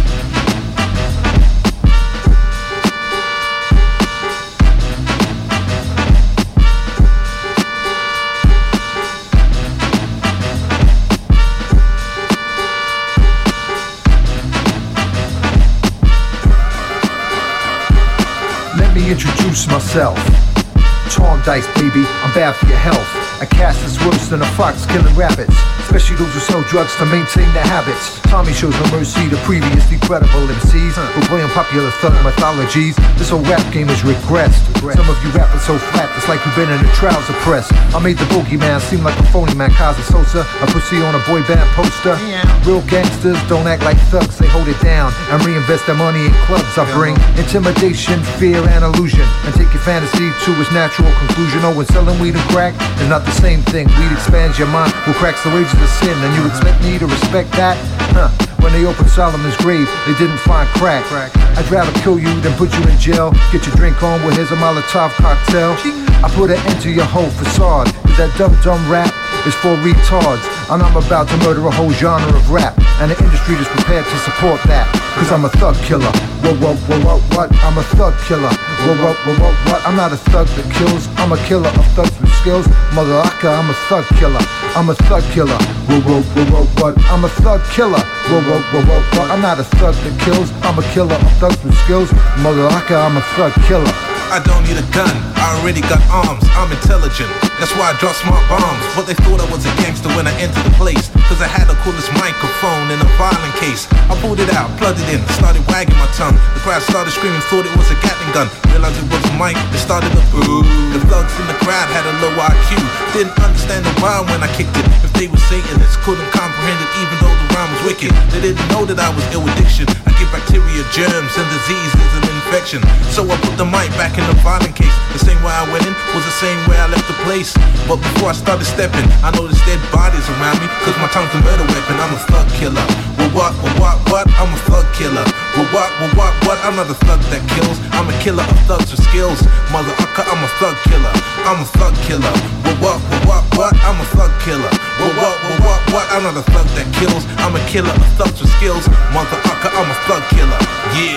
Let me introduce myself. Tom Dice, baby, I'm bad for your health. A cast is worse than a fox killing rabbits, especially those who sell drugs to maintain their habits. Tommy shows no mercy to previously credible M Cs who play on popular thug mythologies. This whole rap game is regressed. Some of you rappers so flat, it's like you've been in a trouser press. I made the bogeyman seem like a phony man, Kaza Sosa, a pussy on a boy band poster. Real gangsters don't act like thugs, they hold it down and reinvest their money in clubs. I bring intimidation, fear, and illusion, and take your fantasy to its natural conclusion. Oh, when selling weed and crack is not the same thing. Weed expands your mind, will cracks the wages of sin, and you expect me to respect that? Huh. When they opened Solomon's grave, they didn't find crack. I'd rather kill you than put you in jail. Get your drink on with here's a Molotov cocktail. I put an end to your whole facade, cause that dumb dumb rap is for retards. And I'm about to murder a whole genre of rap, and the industry is prepared to support that. Cause I'm a thug killer. Whoa, whoa, whoa, whoa, what? I'm a thug killer. Whoa, whoa, whoa, whoa, what? I'm not a thug that kills. I'm a killer of thugs with skills. Mother Akka, I'm a thug killer. I'm a thug killer. Whoa, whoa, whoa, whoa, what? I'm a thug killer. Whoa, whoa, whoa, whoa, what? I'm not a thug that kills. I'm a killer of thugs with skills. Mother Akka, I'm a thug killer. I don't need a gun, I already got arms, I'm intelligent, that's why I drop smart bombs. But they thought I was a gangster when I entered the place, cause I had a coolest microphone in a violent case. I pulled it out, plugged it in, started wagging my tongue. The crowd started screaming, thought it was a Gatling gun. Realized it was a mic, they started to boo. The thugs in the crowd had a low I Q, didn't understand the rhyme when I kicked it. If they were Satanists, couldn't comprehend it even though the rhyme was wicked. They didn't know that I was ill addiction. I get bacteria, germs, and diseases and infection. So I put the mic back in the violent case. The same way I went in was the same way I left the place. But before I started stepping, I noticed dead bodies around me, cause my tongue's a murder weapon. I'm a thug killer. Well, what, well, what, what? I'm a thug killer. Well, what, well, what, what? I'm not a thug that kills. I'm a killer of thugs with skills. Mother ucker, I'm a thug killer. I'm a thug killer. Well, what, well, what, what? I'm a thug killer. Well, what, well, what, what? I'm not a thug that kills. I'm a killer of thugs with skills. Mother ucker, I'm a thug killer. Yeah.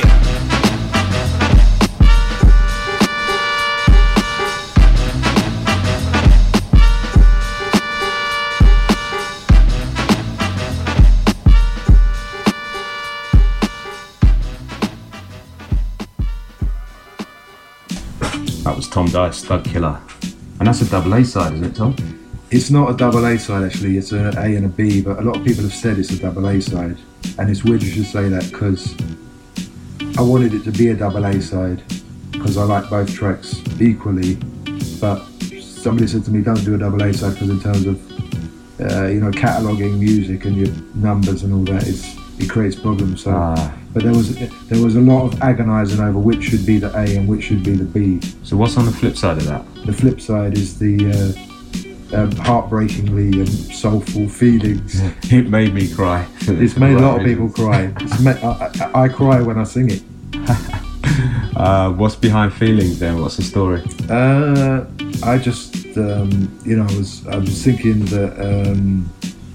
That was Tom Dice, Thug Killer. And that's a double A side, isn't it, Tom? It's not a double A side actually, it's an A and a B, but a lot of people have said it's a double A side. And it's weird you should say that because I wanted it to be a double A side because I like both tracks equally. But somebody said to me, don't do a double A side because in terms of, uh, you know, cataloguing music and your numbers and all that, it's, it creates problems. So, Ah. But there was there was a lot of agonising over which should be the A and which should be the B. So what's on the flip side of that? The flip side is the uh, um, heartbreakingly and soulful feelings. It made me cry. It's made a lot of people cry. It's made, I, I, I cry when I sing it. uh, what's behind Feelings then? What's the story? Uh, I just, um, you know, I was I was thinking that, um,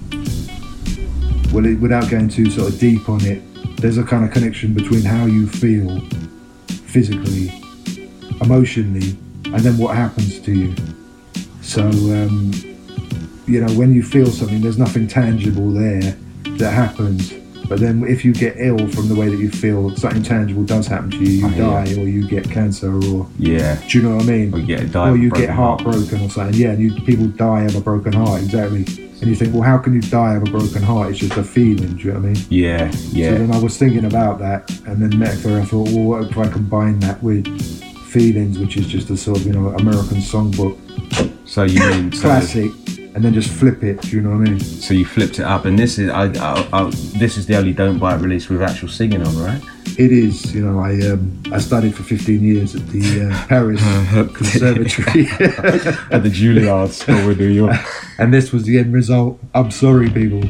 well, it, without going too sort of deep on it, there's a kind of connection between how you feel physically, emotionally, and then what happens to you. So, um, you know, when you feel something, there's nothing tangible there that happens. But then if you get ill from the way that you feel, something tangible does happen to you. You oh, die, yeah. or you get cancer, or yeah. Do you know what I mean? Or you get, die or you get heart. heartbroken or something. Yeah, and you, people die of a broken heart, exactly. And you think, well, how can you die of a broken heart? It's just a feeling, do you know what I mean? Yeah, yeah. So then I was thinking about that, and then Metafur, I thought, well, what if I combine that with Feelings, which is just a sort of, you know, American songbook. So you mean so, classic, and then just flip it. Do you know what I mean? So you flipped it up, and this is I, I, I this is the only Don't Bite release with actual singing on, right? It is. You know, I um, I studied for fifteen years at the uh, Paris Conservatory at the Juilliard School in New York, and this was the end result. I'm sorry, people.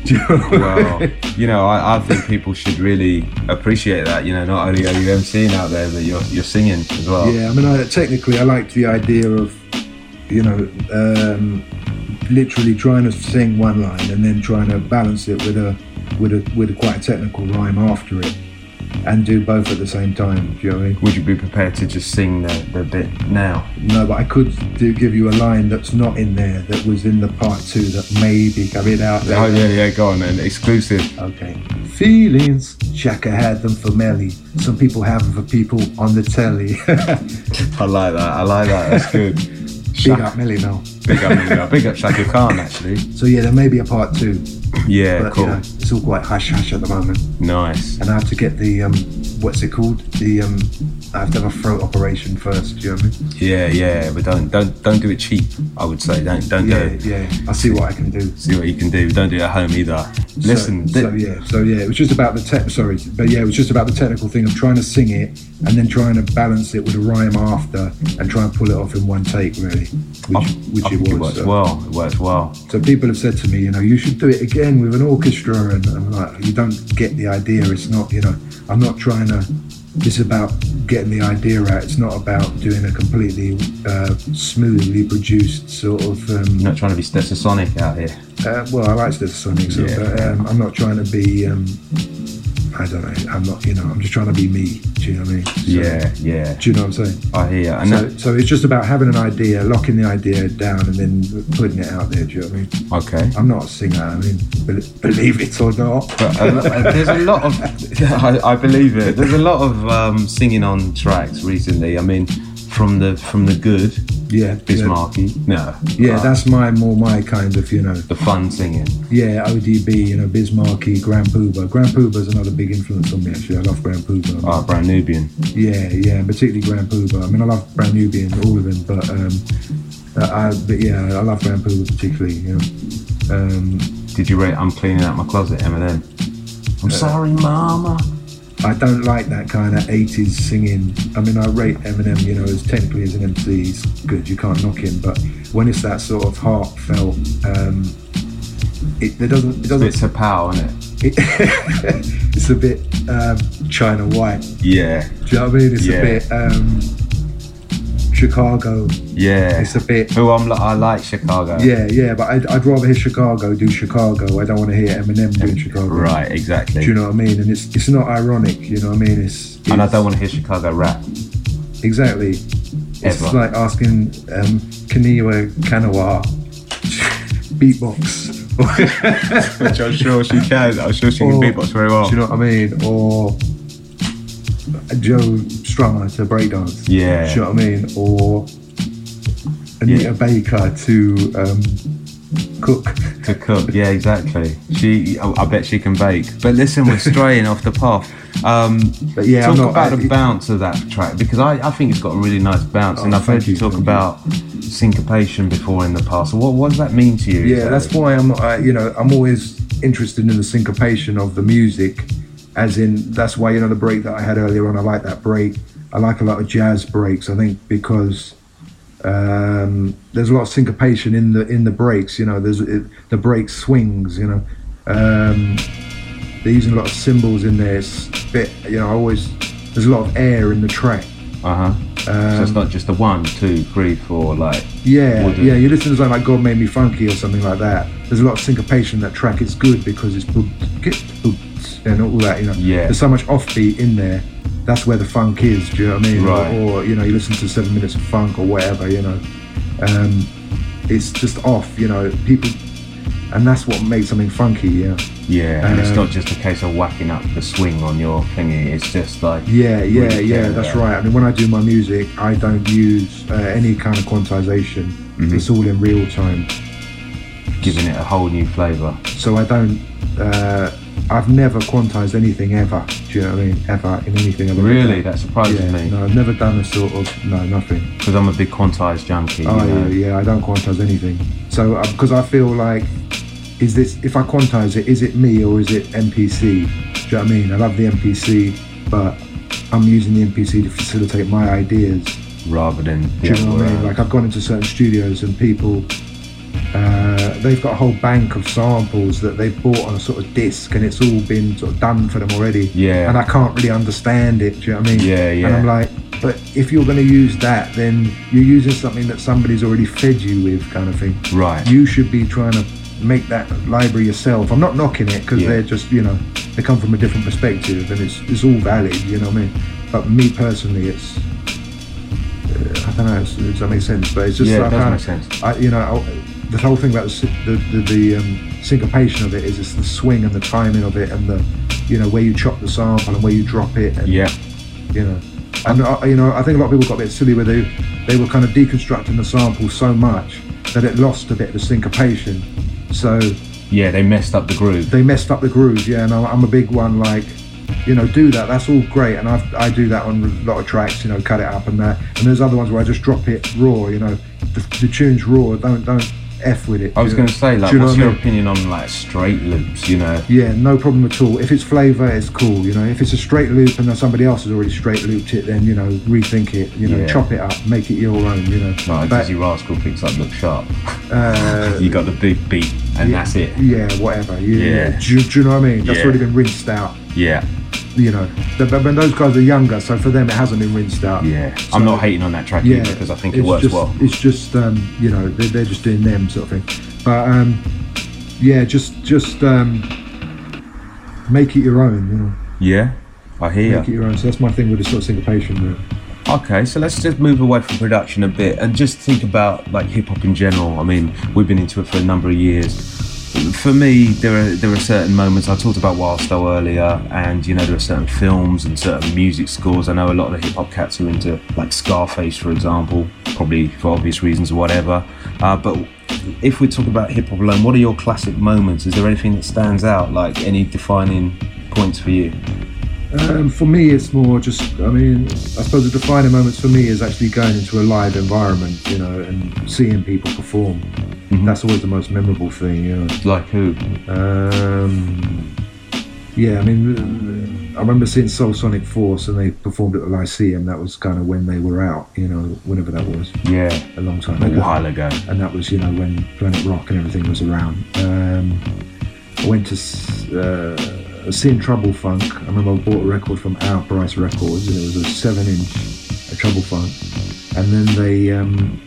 Well, you know, I, I think people should really appreciate that. You know, not only are you emceeing out there, but you're you're singing as well. Yeah, I mean, I, technically, I liked the idea of, you know, um, literally trying to sing one line and then trying to balance it with a with a with a quite a technical rhyme after it, and do both at the same time. Do you know what I mean? Would you be prepared to just sing the, the bit now? No, but I could do give you a line that's not in there, that was in the part two, that may be coming out there. Oh yeah, yeah, go on then, exclusive. Okay. Feelings, Shaka had them for Melly. Some people have them for people on the telly. I like that, I like that, that's good. Big Shaka, up Melly now. Big up Melly now, big up Shaka Khan actually. So yeah, there may be a part two. Yeah, but, cool. You know, it's all quite hush hush at the moment. Nice. And I have to get the um, what's it called? The um, I have to have a throat operation first. Do you know what I mean? Yeah, yeah, but don't don't don't do it cheap. I would say don't don't yeah, do it. Yeah, I'll see what I can do. See what you can do. Don't do it at home either. Listen. So, so yeah, so yeah, it was just about the tech. Sorry, but yeah, it was just about the technical thing of trying to sing it and then trying to balance it with a rhyme after and try and pull it off in one take, really. Which, I, which I it was. It works so. well. It works well. So people have said to me, you know, you should do it again with an orchestra, and I'm like, you don't get the idea. It's not, you know, I'm not trying to. It's about getting the idea out. It's not about doing a completely uh, smoothly produced sort of. Um, You're not trying to be Stetsasonic out here. Uh, well, I like Stetsasonic, so, Yeah. but um, I'm not trying to be. Um, I don't know. I'm not. You know, I'm just trying to be me. Do you know what I mean? So, Yeah, yeah. Do you know what I'm saying? I hear. And So, that, so it's just about having an idea, locking the idea down, and then putting it out there. Do you know what I mean? okay. I'm not a singer. I mean, be- believe it or not. But a lo- there's a lot of, I, I believe it. There's a lot of um, singing on tracks recently. I mean, from the from the good, Yeah, Bismarcky. No. Yeah, yeah uh, that's my more my kind of, you know. the fun singing. Yeah, O D B, you know, Bismarcky, Grand Poobah. Grand Poobah's another big influence on me, actually. I love Grand Poobah. Oh, Brown Nubian. Yeah, yeah, particularly Grand Poobah. I mean, I love Brand Nubian, all of them, but um, I, but yeah, I love Grand Poobah particularly. You know. Um, Did you rate I'm Cleaning Out My Closet, Eminem? I'm Uh, sorry, mama. I don't like that kind of eighties singing. I mean, I rate Eminem, you know, as technically as an M C, he's good. You can't knock him, but when it's that sort of heartfelt, um, it, it doesn't. It doesn't. Bits of power, isn't it? It, it's a bit um, China White. Yeah. Do you know what I mean? It's Yeah. a bit um, Chicago. Yeah. It's a bit. Who I'm, li- I like Chicago. Yeah, yeah, but I'd, I'd rather hear Chicago do Chicago. I don't want to hear Eminem doing Chicago. Right, exactly. Do you know what I mean? And it's it's not ironic. You know what I mean? It's, it's And I don't want to hear Chicago rap. exactly. It's Ever. like asking um, Kaniwa Kanawa beatbox. Which I'm sure she can. I'm sure she can Or- beatbox very well. Do you know what I mean? Or Joe Strummer to breakdance. Yeah. Do you know what I mean? Or Anita Yeah. Baker to um, cook. To cook, yeah, exactly. She, I I bet she can bake. But listen, we're straying off the path. Um, But yeah, talk I'm not- about I- the bounce of that track, because I, I think it's got a really nice bounce, Oh, and I've heard thank you you, talk thank you. about syncopation before in the past. So what, what does that mean to you? Yeah, that's why I'm, I, you know, I'm always interested in the syncopation of the music, as in, that's why, you know, the break that I had earlier on, I like that break. I like a lot of jazz breaks, I think, because Um, there's a lot of syncopation in the in the breaks. You know, there's it, the break swings. You know, um, they're using a lot of cymbals in there. It's a bit, you know, I always there's a lot of air in the track. Uh huh. Um, so it's not just a one, two, three, four, like. Yeah, yeah. You listen to something like "God Made Me Funky" or something like that. There's a lot of syncopation in that track. It's good because it's boop, get, boop, and all that. You know. Yeah. There's so much offbeat in there. That's where the funk is. Do you know what I mean? Right. Or, or you know, you listen to Seven Minutes of Funk or whatever. You know, um, it's just off. You know, people, and that's what makes something funky. Yeah. Yeah, um, and it's not just a case of whacking up the swing on your thingy. It's just like. Yeah, yeah, really yeah. That's that. right. I mean, when I do my music, I don't use uh, any kind of quantization. Mm-hmm. It's all in real time, giving it a whole new flavour. So I don't. Uh, I've never quantized anything ever. Do you know what I mean? Ever in anything I've ever Really, done. that surprises yeah, me. No, I've never done a sort of no nothing. Because I'm a big quantized junkie. Oh you know? yeah, yeah. I don't quantize anything. So uh, because I feel like, is this if I quantize it, is it me or is it M P C? Do you know what I mean? I love the M P C, but I'm using the M P C to facilitate my ideas. Rather than. Do you know what I mean? Like I've gone into certain studios and people. Uh, they've got a whole bank of samples that they've bought on a sort of disc, and it's all been sort of done for them already. Yeah. And I can't really understand it. Do you know what I mean? Yeah, yeah. And I'm like, but if you're going to use that, then you're using something that somebody's already fed you with, kind of thing. Right. You should be trying to make that library yourself. I'm not knocking it because Yeah. they're just, you know, they come from a different perspective, and it's it's all valid. You know what I mean? But me personally, it's. Uh, I don't know. It's, does that make sense? But it's just Yeah, it like does I, make sense. I, you know. I, the whole thing about the the, the, the um, syncopation of it is it's the swing and the timing of it, and the, you know, where you chop the sample and where you drop it, and Yeah. you know, and uh, you know, I think a lot of people got a bit silly with it. They were kind of deconstructing the sample so much that it lost a bit of the syncopation. So Yeah, they messed up the groove. they messed up the groove. Yeah, and I'm, I'm a big one like, you know, do that. That's all great, and I I do that on a lot of tracks. You know, cut it up and that. And there's other ones where I just drop it raw. You know, the, the tune's raw. Don't don't F with it. I was you know? going to say, like, Do you know what's what I your mean? opinion on like straight loops? You know. Yeah, no problem at all. If it's flavour, it's cool. You know, if it's a straight loop and then somebody else has already straight looped it, then, you know, rethink it. You know, Yeah. chop it up, make it your own. You know. Like But, Dizzy Rascal picks up Look Sharp. uh, You got the big beat, and yeah, that's it. Yeah, whatever. Yeah. Yeah. yeah. Do, you- do you know what I mean? That's Yeah. already been rinsed out. Yeah, You know, but, but those guys are younger, so for them it hasn't been rinsed out. yeah. So, I'm not hating on that track Yeah, either because I think it it's works just, well. It's just, um, you know, they're, they're just doing them sort of thing. But um, yeah, just just um, make it your own. You know, Yeah, I hear make it you. your own. So that's my thing with this sort of syncopation. Really. Okay, so let's just move away from production a bit and just think about like hip hop in general. I mean, we've been into it for a number of years. For me, there are there are certain moments. I talked about Wild Style earlier, and you know there are certain films and certain music scores. I know a lot of the hip hop cats are into like Scarface, for example, probably for obvious reasons or whatever. Uh, but if we talk about hip hop alone, what are your classic moments? Is there anything that stands out, like any defining points for you? Um, for me, it's more just. I mean, I suppose the defining moments for me is actually going into a live environment, you know, and seeing people perform. Mm-hmm. That's always the most memorable thing, you know. Like who? Um, yeah, I mean, I remember seeing Soul Sonic Force and they performed at the Lyceum. That was kind of when they were out, you know, whenever that was, Yeah, a long time a ago. while ago. And that was, you know, when Planet Rock and everything was around. Um, I went to s- uh, seeing Trouble Funk. I remember I bought a record from Our Price Records, and it was a seven-inch a Trouble Funk. And then they, um,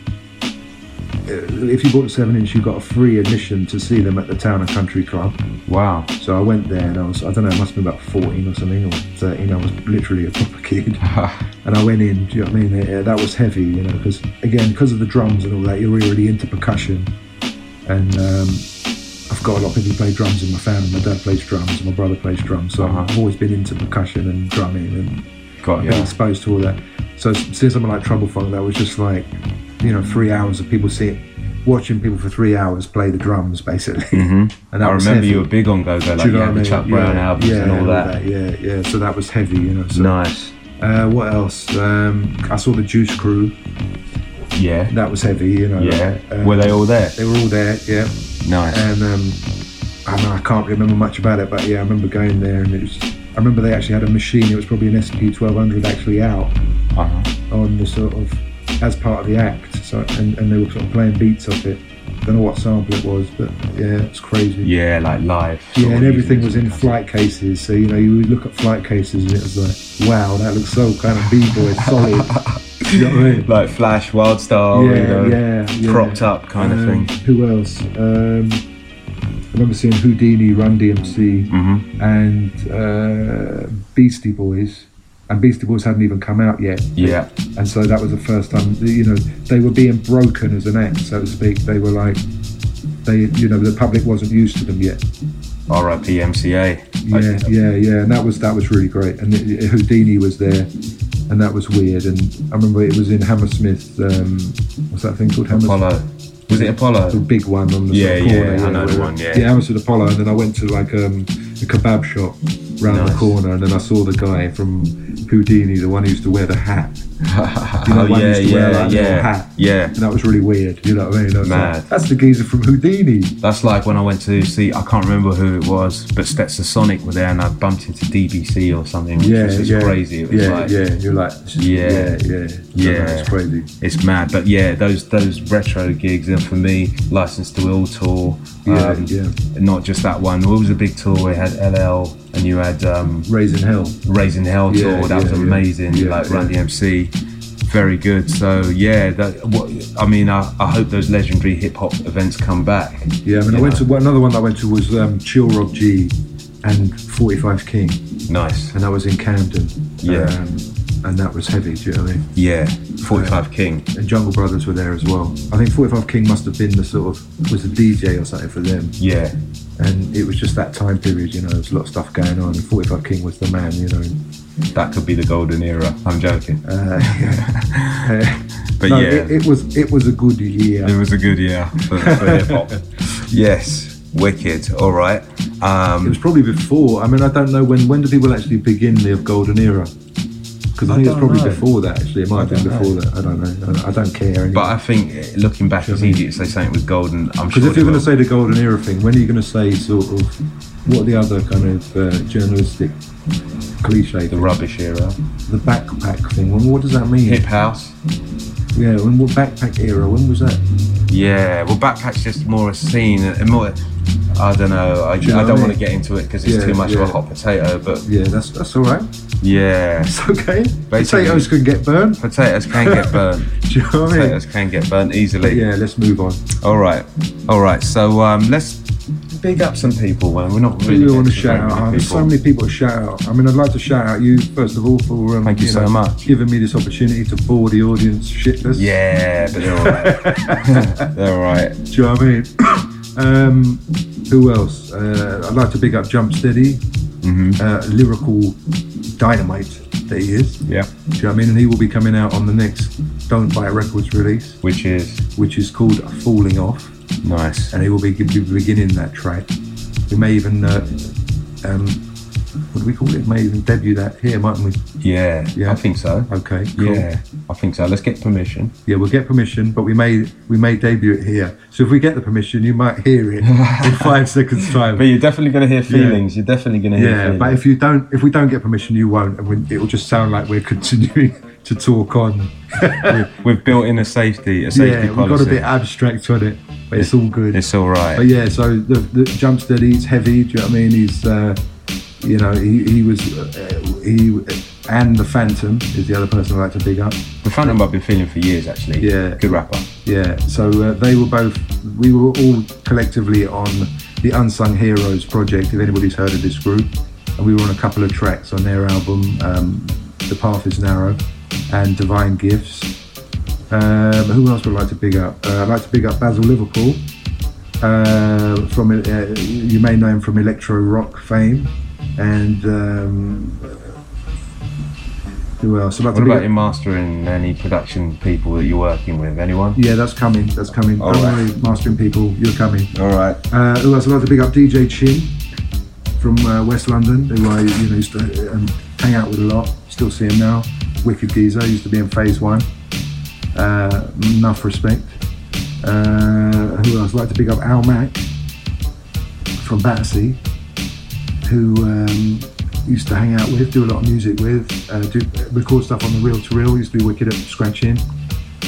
if you bought a seven-inch, you got a free admission to see them at the Town and Country Club. Wow. So I went there, and I was, I don't know, it must have been about fourteen or something, or thirteen. I was literally a proper kid. And I went in, do you know what I mean? Yeah, that was heavy, you know, because, again, because of the drums and all that, you're really into percussion. And um, I've got a lot of people who play drums in my family. My dad plays drums, and my brother plays drums. So Uh-huh. I've always been into percussion and drumming and Got been yeah. exposed to all that. So seeing something like Trouble Funk, that was just like, you know, three hours of people seeing, watching people for three hours play the drums, basically. Mm-hmm. And that I was remember heavy. you were big on Go-Go, like Do you, you know had what the I Chuck mean? Brown Yeah, albums yeah, and all all that. Yeah, yeah. So that was heavy, you know. So, Nice. uh, what else? Um, I saw the Juice Crew. Yeah. That was heavy, you know. Yeah. Uh, Were they all there? They were all there, yeah. Nice. And um, I don't know, I can't remember much about it, but yeah, I remember going there, and it was. I remember they actually had a machine. It was probably an S P twelve hundred actually out Uh-huh. on the sort of as part of the act. So and, and they were sort of playing beats off it. Don't know what sample it was, but yeah, it's crazy. Yeah, like live. Yeah, and everything was in flight cases. So you know, you would look at flight cases and it was like, wow, that looks so kind of b-boy solid. You know what I mean? Like Flash, Wild Style, yeah, you know, yeah, yeah. propped up kind um, of thing. Who else? Um, I remember seeing Houdini, Run D M C, Mm-hmm. and uh, Beastie Boys. And Beastie Boys hadn't even come out yet. Yeah. And so that was the first time, you know, they were being broken as an act, so to speak. They were like, they, you know, the public wasn't used to them yet. R I P M C A. Yeah, yeah, yeah. And that was that was really great. And it, it, Houdini was there, and that was weird. And I remember it was in Hammersmith. Um, what's that thing called? Hammersmith? Apollo. Was it Apollo? The big one on the Yeah, sort of corner. yeah, I know the where- one, yeah. Yeah, Hammersmith Apollo. And then I went to like um, a kebab shop round Nice. the corner, and then I saw the guy from Houdini, the one who used to wear the hat. You know, Oh, one yeah, used to wear yeah, like a little yeah. hat. Yeah. And that was really weird, you know what I mean? I was Mad. like, that's the geezer from Houdini. That's like when I went to see, I can't remember who it was, but Stetson Sonic were there and I bumped into D B C or something, which Yeah, was just yeah. crazy. It was yeah, like, yeah, you're like, this is- Yeah. yeah, yeah. Yeah. It's crazy. it's mad. But yeah, those those retro gigs, and for me, License to Ill tour, Yeah, um, yeah. not just that one. What was a big tour? We had L L and you had um, Raising Hell. Raising Hell Yeah, tour. That was yeah, yeah. amazing. Yeah, like yeah. Run D M C. Very good. So yeah, that, what, I mean, I, I hope those legendary hip hop events come back. Yeah, I mean, I You went know? to another one that I went to was um, Chill Rob G and forty-five King, Nice. and that was in Camden. Yeah. Um, and that was heavy, do you know what I mean? Yeah, forty-five King. And Jungle Brothers were there as well. I think forty-five King must have been the sort of, was the D J or something for them. Yeah, And it was just that time period, you know, there was a lot of stuff going on. And forty-five King was the man, you know. that could be the golden era. I'm joking. Uh, yeah. But no, yeah. it, it was it was a good year. It was a good year for, for hip hop. Yes, wicked. All right. It Um, was probably before. I mean, I don't know when. When do people actually begin the golden era? Because I I think it's don't probably know. before that. Actually, it might I have been don't before know. that. I don't know. I don't, I don't care anymore. but I think uh, looking back, it's easy to say something was golden. I'm Because sure. if you're they going to will. say the golden era thing, when are you going to say sort of what are the other kind of uh, journalistic cliche? the thing? rubbish era, The backpack thing. When, what does that mean? hip house. Yeah. When what backpack era? When was that? Yeah, well, backpack's just more a scene and more. I don't know. I, Do you know I what don't I want mean? to get into it because it's Yeah, too much of yeah. a hot potato. But Yeah, that's that's all right. yeah, It's okay. Basically- Potatoes can get burned. potatoes can get burnt. Do you know what I mean? Potatoes can get burnt easily. Yeah. Let's move on. All right, all right. So um, let's big up some people. Man. We're not Who really. do we want to getting shout very out? many There's people. so many people to shout out. I mean, I'd like to shout out you first of all for um, Thank you so know, much. giving me this opportunity to bore the audience shitless. Yeah, but they're all right. They're all right. Do you know what I mean? um, who else? Uh, I'd like to big up Jump Steady, Mm-hmm. uh, lyrical dynamite that he is. Yeah. Do you know what I mean? And he will be coming out on the next Don't Buy Records release, Which is which is called Falling Off, nice. and he will be, be beginning that track. We may even, uh, um, what do we call it? May even debut that here, mightn't we? Yeah, Yeah. I think so. Okay, cool. Yeah, I think so. Let's get permission. Yeah, we'll get permission, but we may we may debut it here. So if we get the permission, you might hear it in five seconds time. But you're definitely going to hear feelings. You're definitely going to hear Yeah, feelings. but if you don't, if we don't get permission, you won't, and we, it will just sound like we're continuing to talk on. We've built in a safety, a safety Yeah, we've policy. got a bit abstract on it, but it's all good. It's all right. But yeah, so the, the Jump Steady, he's heavy. Do you know what I mean? He's, uh, you know, he he was uh, he and the Phantom is the other person I like to big up. The Phantom I've been feeling for years, actually. Yeah. Good rapper. Yeah, so uh, they were both, we were all collectively on the Unsung Heroes project, if anybody's heard of this group. And we were on a couple of tracks on their album, um, The Path is Narrow and Divine Gifts. Um, who else would I like to big up? Uh, I'd like to big up Basil Liverpool. Uh, from uh, you may know him from electro rock fame. And um, who else? I'd like What to big about up- your mastering any production people that you're working with? Anyone? Yeah, that's coming. That's coming. All Don't right. worry, mastering people, you're coming. All right. Uh, who else? I'd like to big up D J Chin from uh, West London, who I you know used to um, hang out with a lot. Still see him now. Wicked geezer. Used to be in Phase One. Uh, enough respect. Uh, who else? I'd like to big up Al Mack from Battersea, who um, used to hang out with, do a lot of music with, uh, do record stuff on the reel to reel. Used to be wicked at scratching.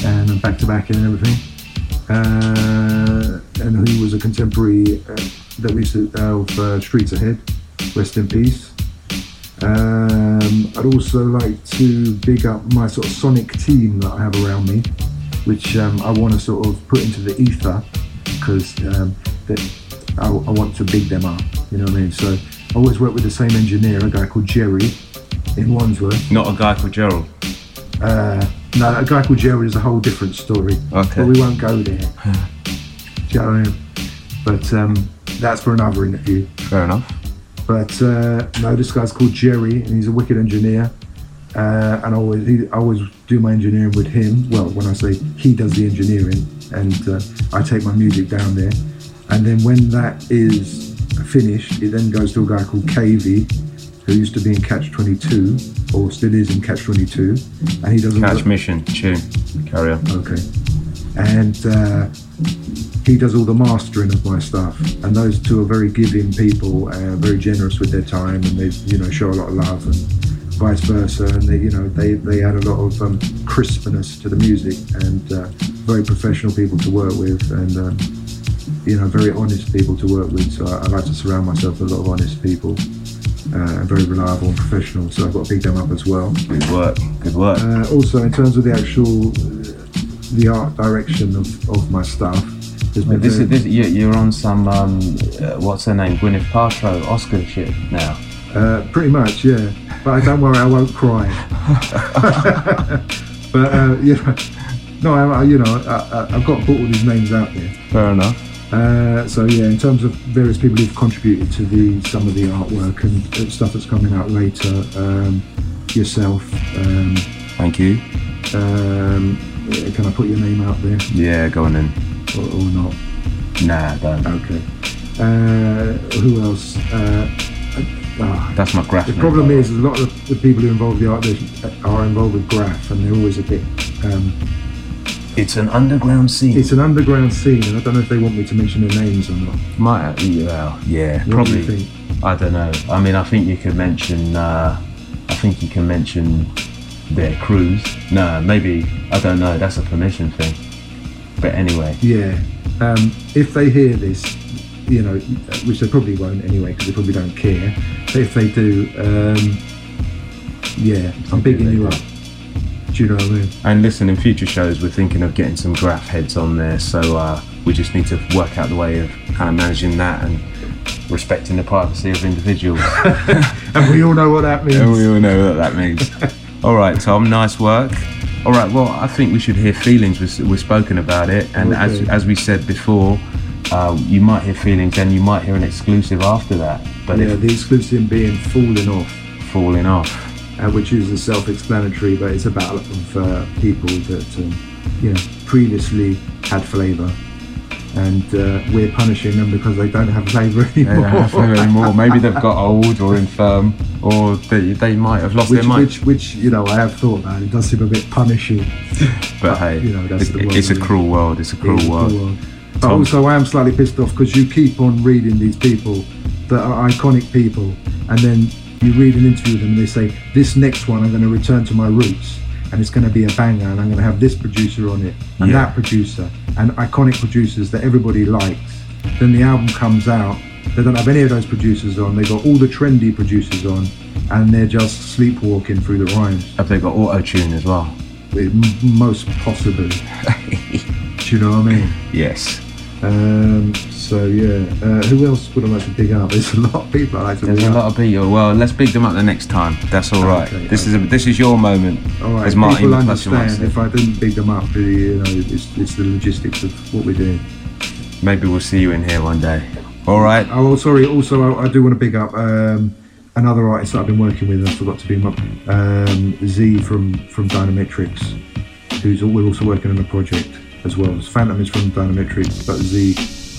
and I'm back to back and everything. Uh, and he was a contemporary uh, that we used to of uh, Streets Ahead, rest in peace. Um, I'd also like to big up my sort of sonic team that I have around me, which um, I want to sort of put into the ether, because um, I, I want to big them up, you know what I mean? So I always work with the same engineer, a guy called Jerry in Wandsworth. Not a guy called Gerald. Uh, no, a guy called Jerry is a whole different story. Okay. But we won't go there. Do you know what I mean? But um, that's for another interview. Fair enough. But uh, no, this guy's called Jerry, and he's a wicked engineer. Uh, and I always, he, I always do my engineering with him. Well, when I say he does the engineering, and uh, I take my music down there. And then when that is finished, it then goes to a guy called K V, who used to be in Catch twenty-two, or still is in Catch twenty-two, and he does Catch all the, Mission, tune, carry on. Okay, and uh, he does all the mastering of my stuff. And those two are very giving people, uh, very generous with their time, and they, you know, show a lot of love, and vice versa. And they, you know, they they add a lot of um, crispness to the music, and uh, very professional people to work with, and um, you know, very honest people to work with. So I, I like to surround myself with a lot of honest people. Uh, and very reliable and professional, so I've got to pick them up as well. Good work, good work. Uh, also, in terms of the actual, uh, the art direction of, of my stuff, there's been This very- is this, you, you're on some um, uh, what's her name, Gwyneth Paltrow Oscar shit now. uh, pretty much, yeah. But don't worry, I won't cry. But uh, you know, no, I, I, you know, I, I, I've got to put all these names out there. Fair enough. Uh, so yeah, in terms of various people who've contributed to the some of the artwork and uh, stuff that's coming out later, um, yourself. Um, Thank you. um, can I put your name out there Yeah, go on then. or, or not? Nah, don't. Okay. Uh, who else? Uh, uh, That's my graphic. the problem is a lot of the people who involve the art are involved with graph, and they're always a bit. Um, it's an underground scene. it's an underground scene, and I don't know if they want me to mention their names or not. Might, well, yeah, What do probably. you think? I don't know. I mean, I think you could mention. Uh, I think you can mention their crews. No, maybe I don't know. That's a permission thing. But anyway, Yeah. Um, if they hear this, you know, which they probably won't anyway, because they probably don't care. But if they do, um, yeah, I'm bigging you up. Do you know what I mean? and listen, in future shows, we're thinking of getting some graph heads on there. So uh, we just need to work out the way of kind of managing that and respecting the privacy of individuals. And we all know what that means. And we all know what that means. All right, Tom, nice work. All right, well, I think we should hear Feelings. We've, we've spoken about it, and as Okay. as we said before, uh, you might hear Feelings, and you might hear an exclusive after that. But Yeah, if the exclusive being Falling Off, falling off, uh, which is self-explanatory, but it's about of uh, people that um, you know previously had flavour, and uh, we're punishing them because they don't have flavour they anymore. don't have flavour anymore. Maybe they've got old or infirm, or they, they might have lost which, their mind. which, which, you know, I have thought about. It does seem a bit punishing. but hey, you know, that's it- the world it's a we're in. cruel world. It's a cruel It's a world. cruel world. But Tom. also, I am slightly pissed off because you keep on reading these people that are iconic people, and then you read an interview with them and they say, this next one I'm going to return to my roots, and it's going to be a banger, and I'm going to have this producer on it, and Yeah. that producer, and iconic producers that everybody likes. Then the album comes out, they don't have any of those producers on, they got all the trendy producers on, and they're just sleepwalking through the rhymes. Have they got auto-tune as well? It, m- most possibly. Do you know what I mean? Yes. Um, so yeah, uh, who else would I like to dig up? There's a lot of people I like to There's dig a up. lot of people. Well, let's big them up the next time. That's all right. Okay, this is a, this is your moment. All right, as Martin people McCluskey once understand said. if I didn't big them up, you know, it's, it's the logistics of what we're doing. Maybe we'll see you in here one day. All right. Oh, sorry. Also, I, I do want to big up um, another artist that I've been working with. I forgot to big him up. Um, Z from from Dynametrics, who's al- we're also working on a project as well. Phantom is from Dynametrics, but Z,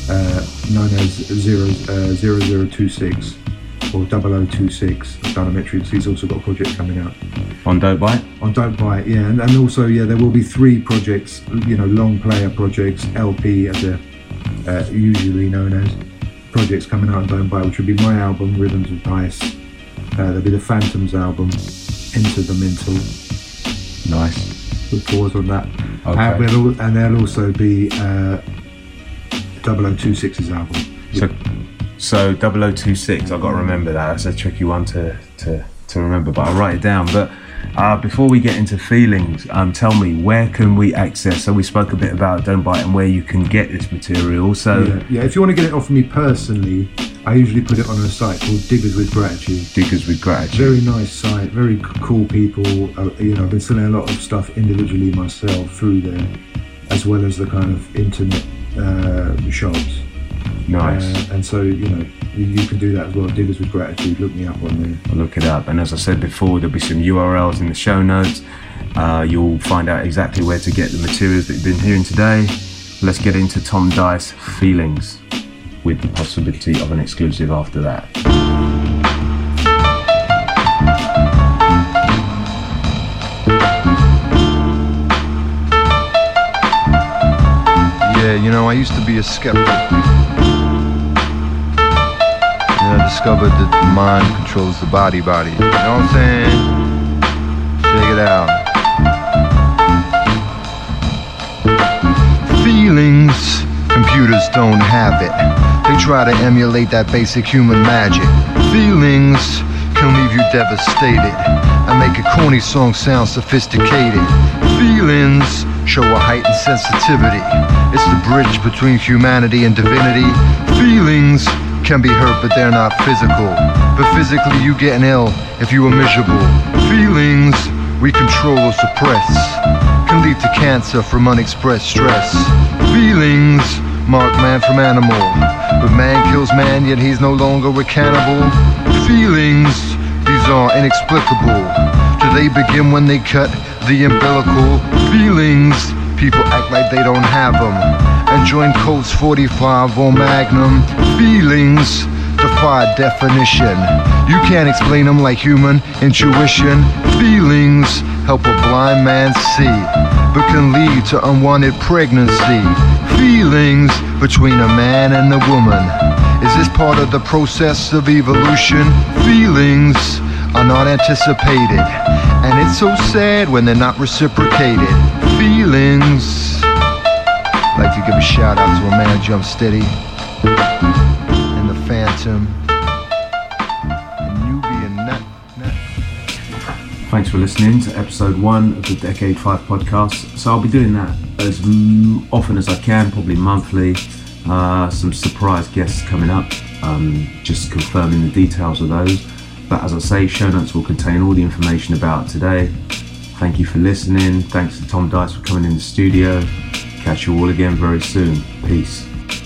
uh, known as zero uh, zero zero two six or double oh two six Dynametrics. He's also got a project coming out On Dope Bite. on Don't Buy It. Yeah, and, and also yeah, there will be three projects. You know, long player projects, L P as a uh, usually known as. Projects coming out on Don't Buy It, which would be my album, Rhythms of Dice. Uh, there'll be the Phantoms album, Enter the Mental. Nice. We'll pause on that. Uh, Okay. there'll, and there'll also be uh, double oh two six's album. So, so double oh two six, I've got to remember that. That's a tricky one to, to, to remember, but I'll write it down. But uh, before we get into feelings, um, tell me, where can we access? So we spoke a bit about Don't Bite and where you can get this material. So Yeah, yeah, if you want to get it off me personally, I usually put it on a site called Diggers with Gratitude. Diggers with Gratitude. Very nice site, very c- cool people. Uh, you know, I've been selling a lot of stuff individually myself through there, as well as the kind of internet uh, shops. Nice. Uh, and so, you know, you, you can do that as well. Diggers with Gratitude, look me up on there. I'll look it up. And as I said before, there'll be some U R Ls in the show notes. Uh, you'll find out exactly where to get the materials that you've been hearing today. Let's get into Tom Dice Feelings, with the possibility of an exclusive after that. Yeah, you know, I used to be a skeptic. And I discovered that the mind controls the body body. You know what I'm saying? Check it out. Feelings, computers don't have it. They try to emulate that basic human magic. Feelings can leave you devastated and make a corny song sound sophisticated. Feelings show a heightened sensitivity. It's the bridge between humanity and divinity. Feelings can be hurt, but they're not physical. But physically, you getting ill if you are miserable. Feelings we control or suppress can lead to cancer from unexpressed stress. Feelings mark man from animal, but man kills man, yet he's no longer a cannibal. Feelings, these are inexplicable. Do they begin when they cut the umbilical? Feelings, people act like they don't have them and join Colts forty-five or Magnum. Feelings defy definition. You can't explain them like human intuition. Feelings help a blind man see, but can lead to unwanted pregnancy. Feelings between a man and a woman. Is this part of the process of evolution? Feelings are not anticipated, and it's so sad when they're not reciprocated. Feelings. I'd like to give a shout out to a man Jump Steady and the Phantom and Nubian Nut Nut. Thanks for listening to episode one of the Decade five podcast. So I'll be doing that as m- often as I can, probably monthly. Uh, some surprise guests coming up, um, just confirming the details of those. But as I say, show notes will contain all the information about today. Thank you for listening. Thanks to Tom Dice for coming in the studio. Catch you all again very soon. Peace.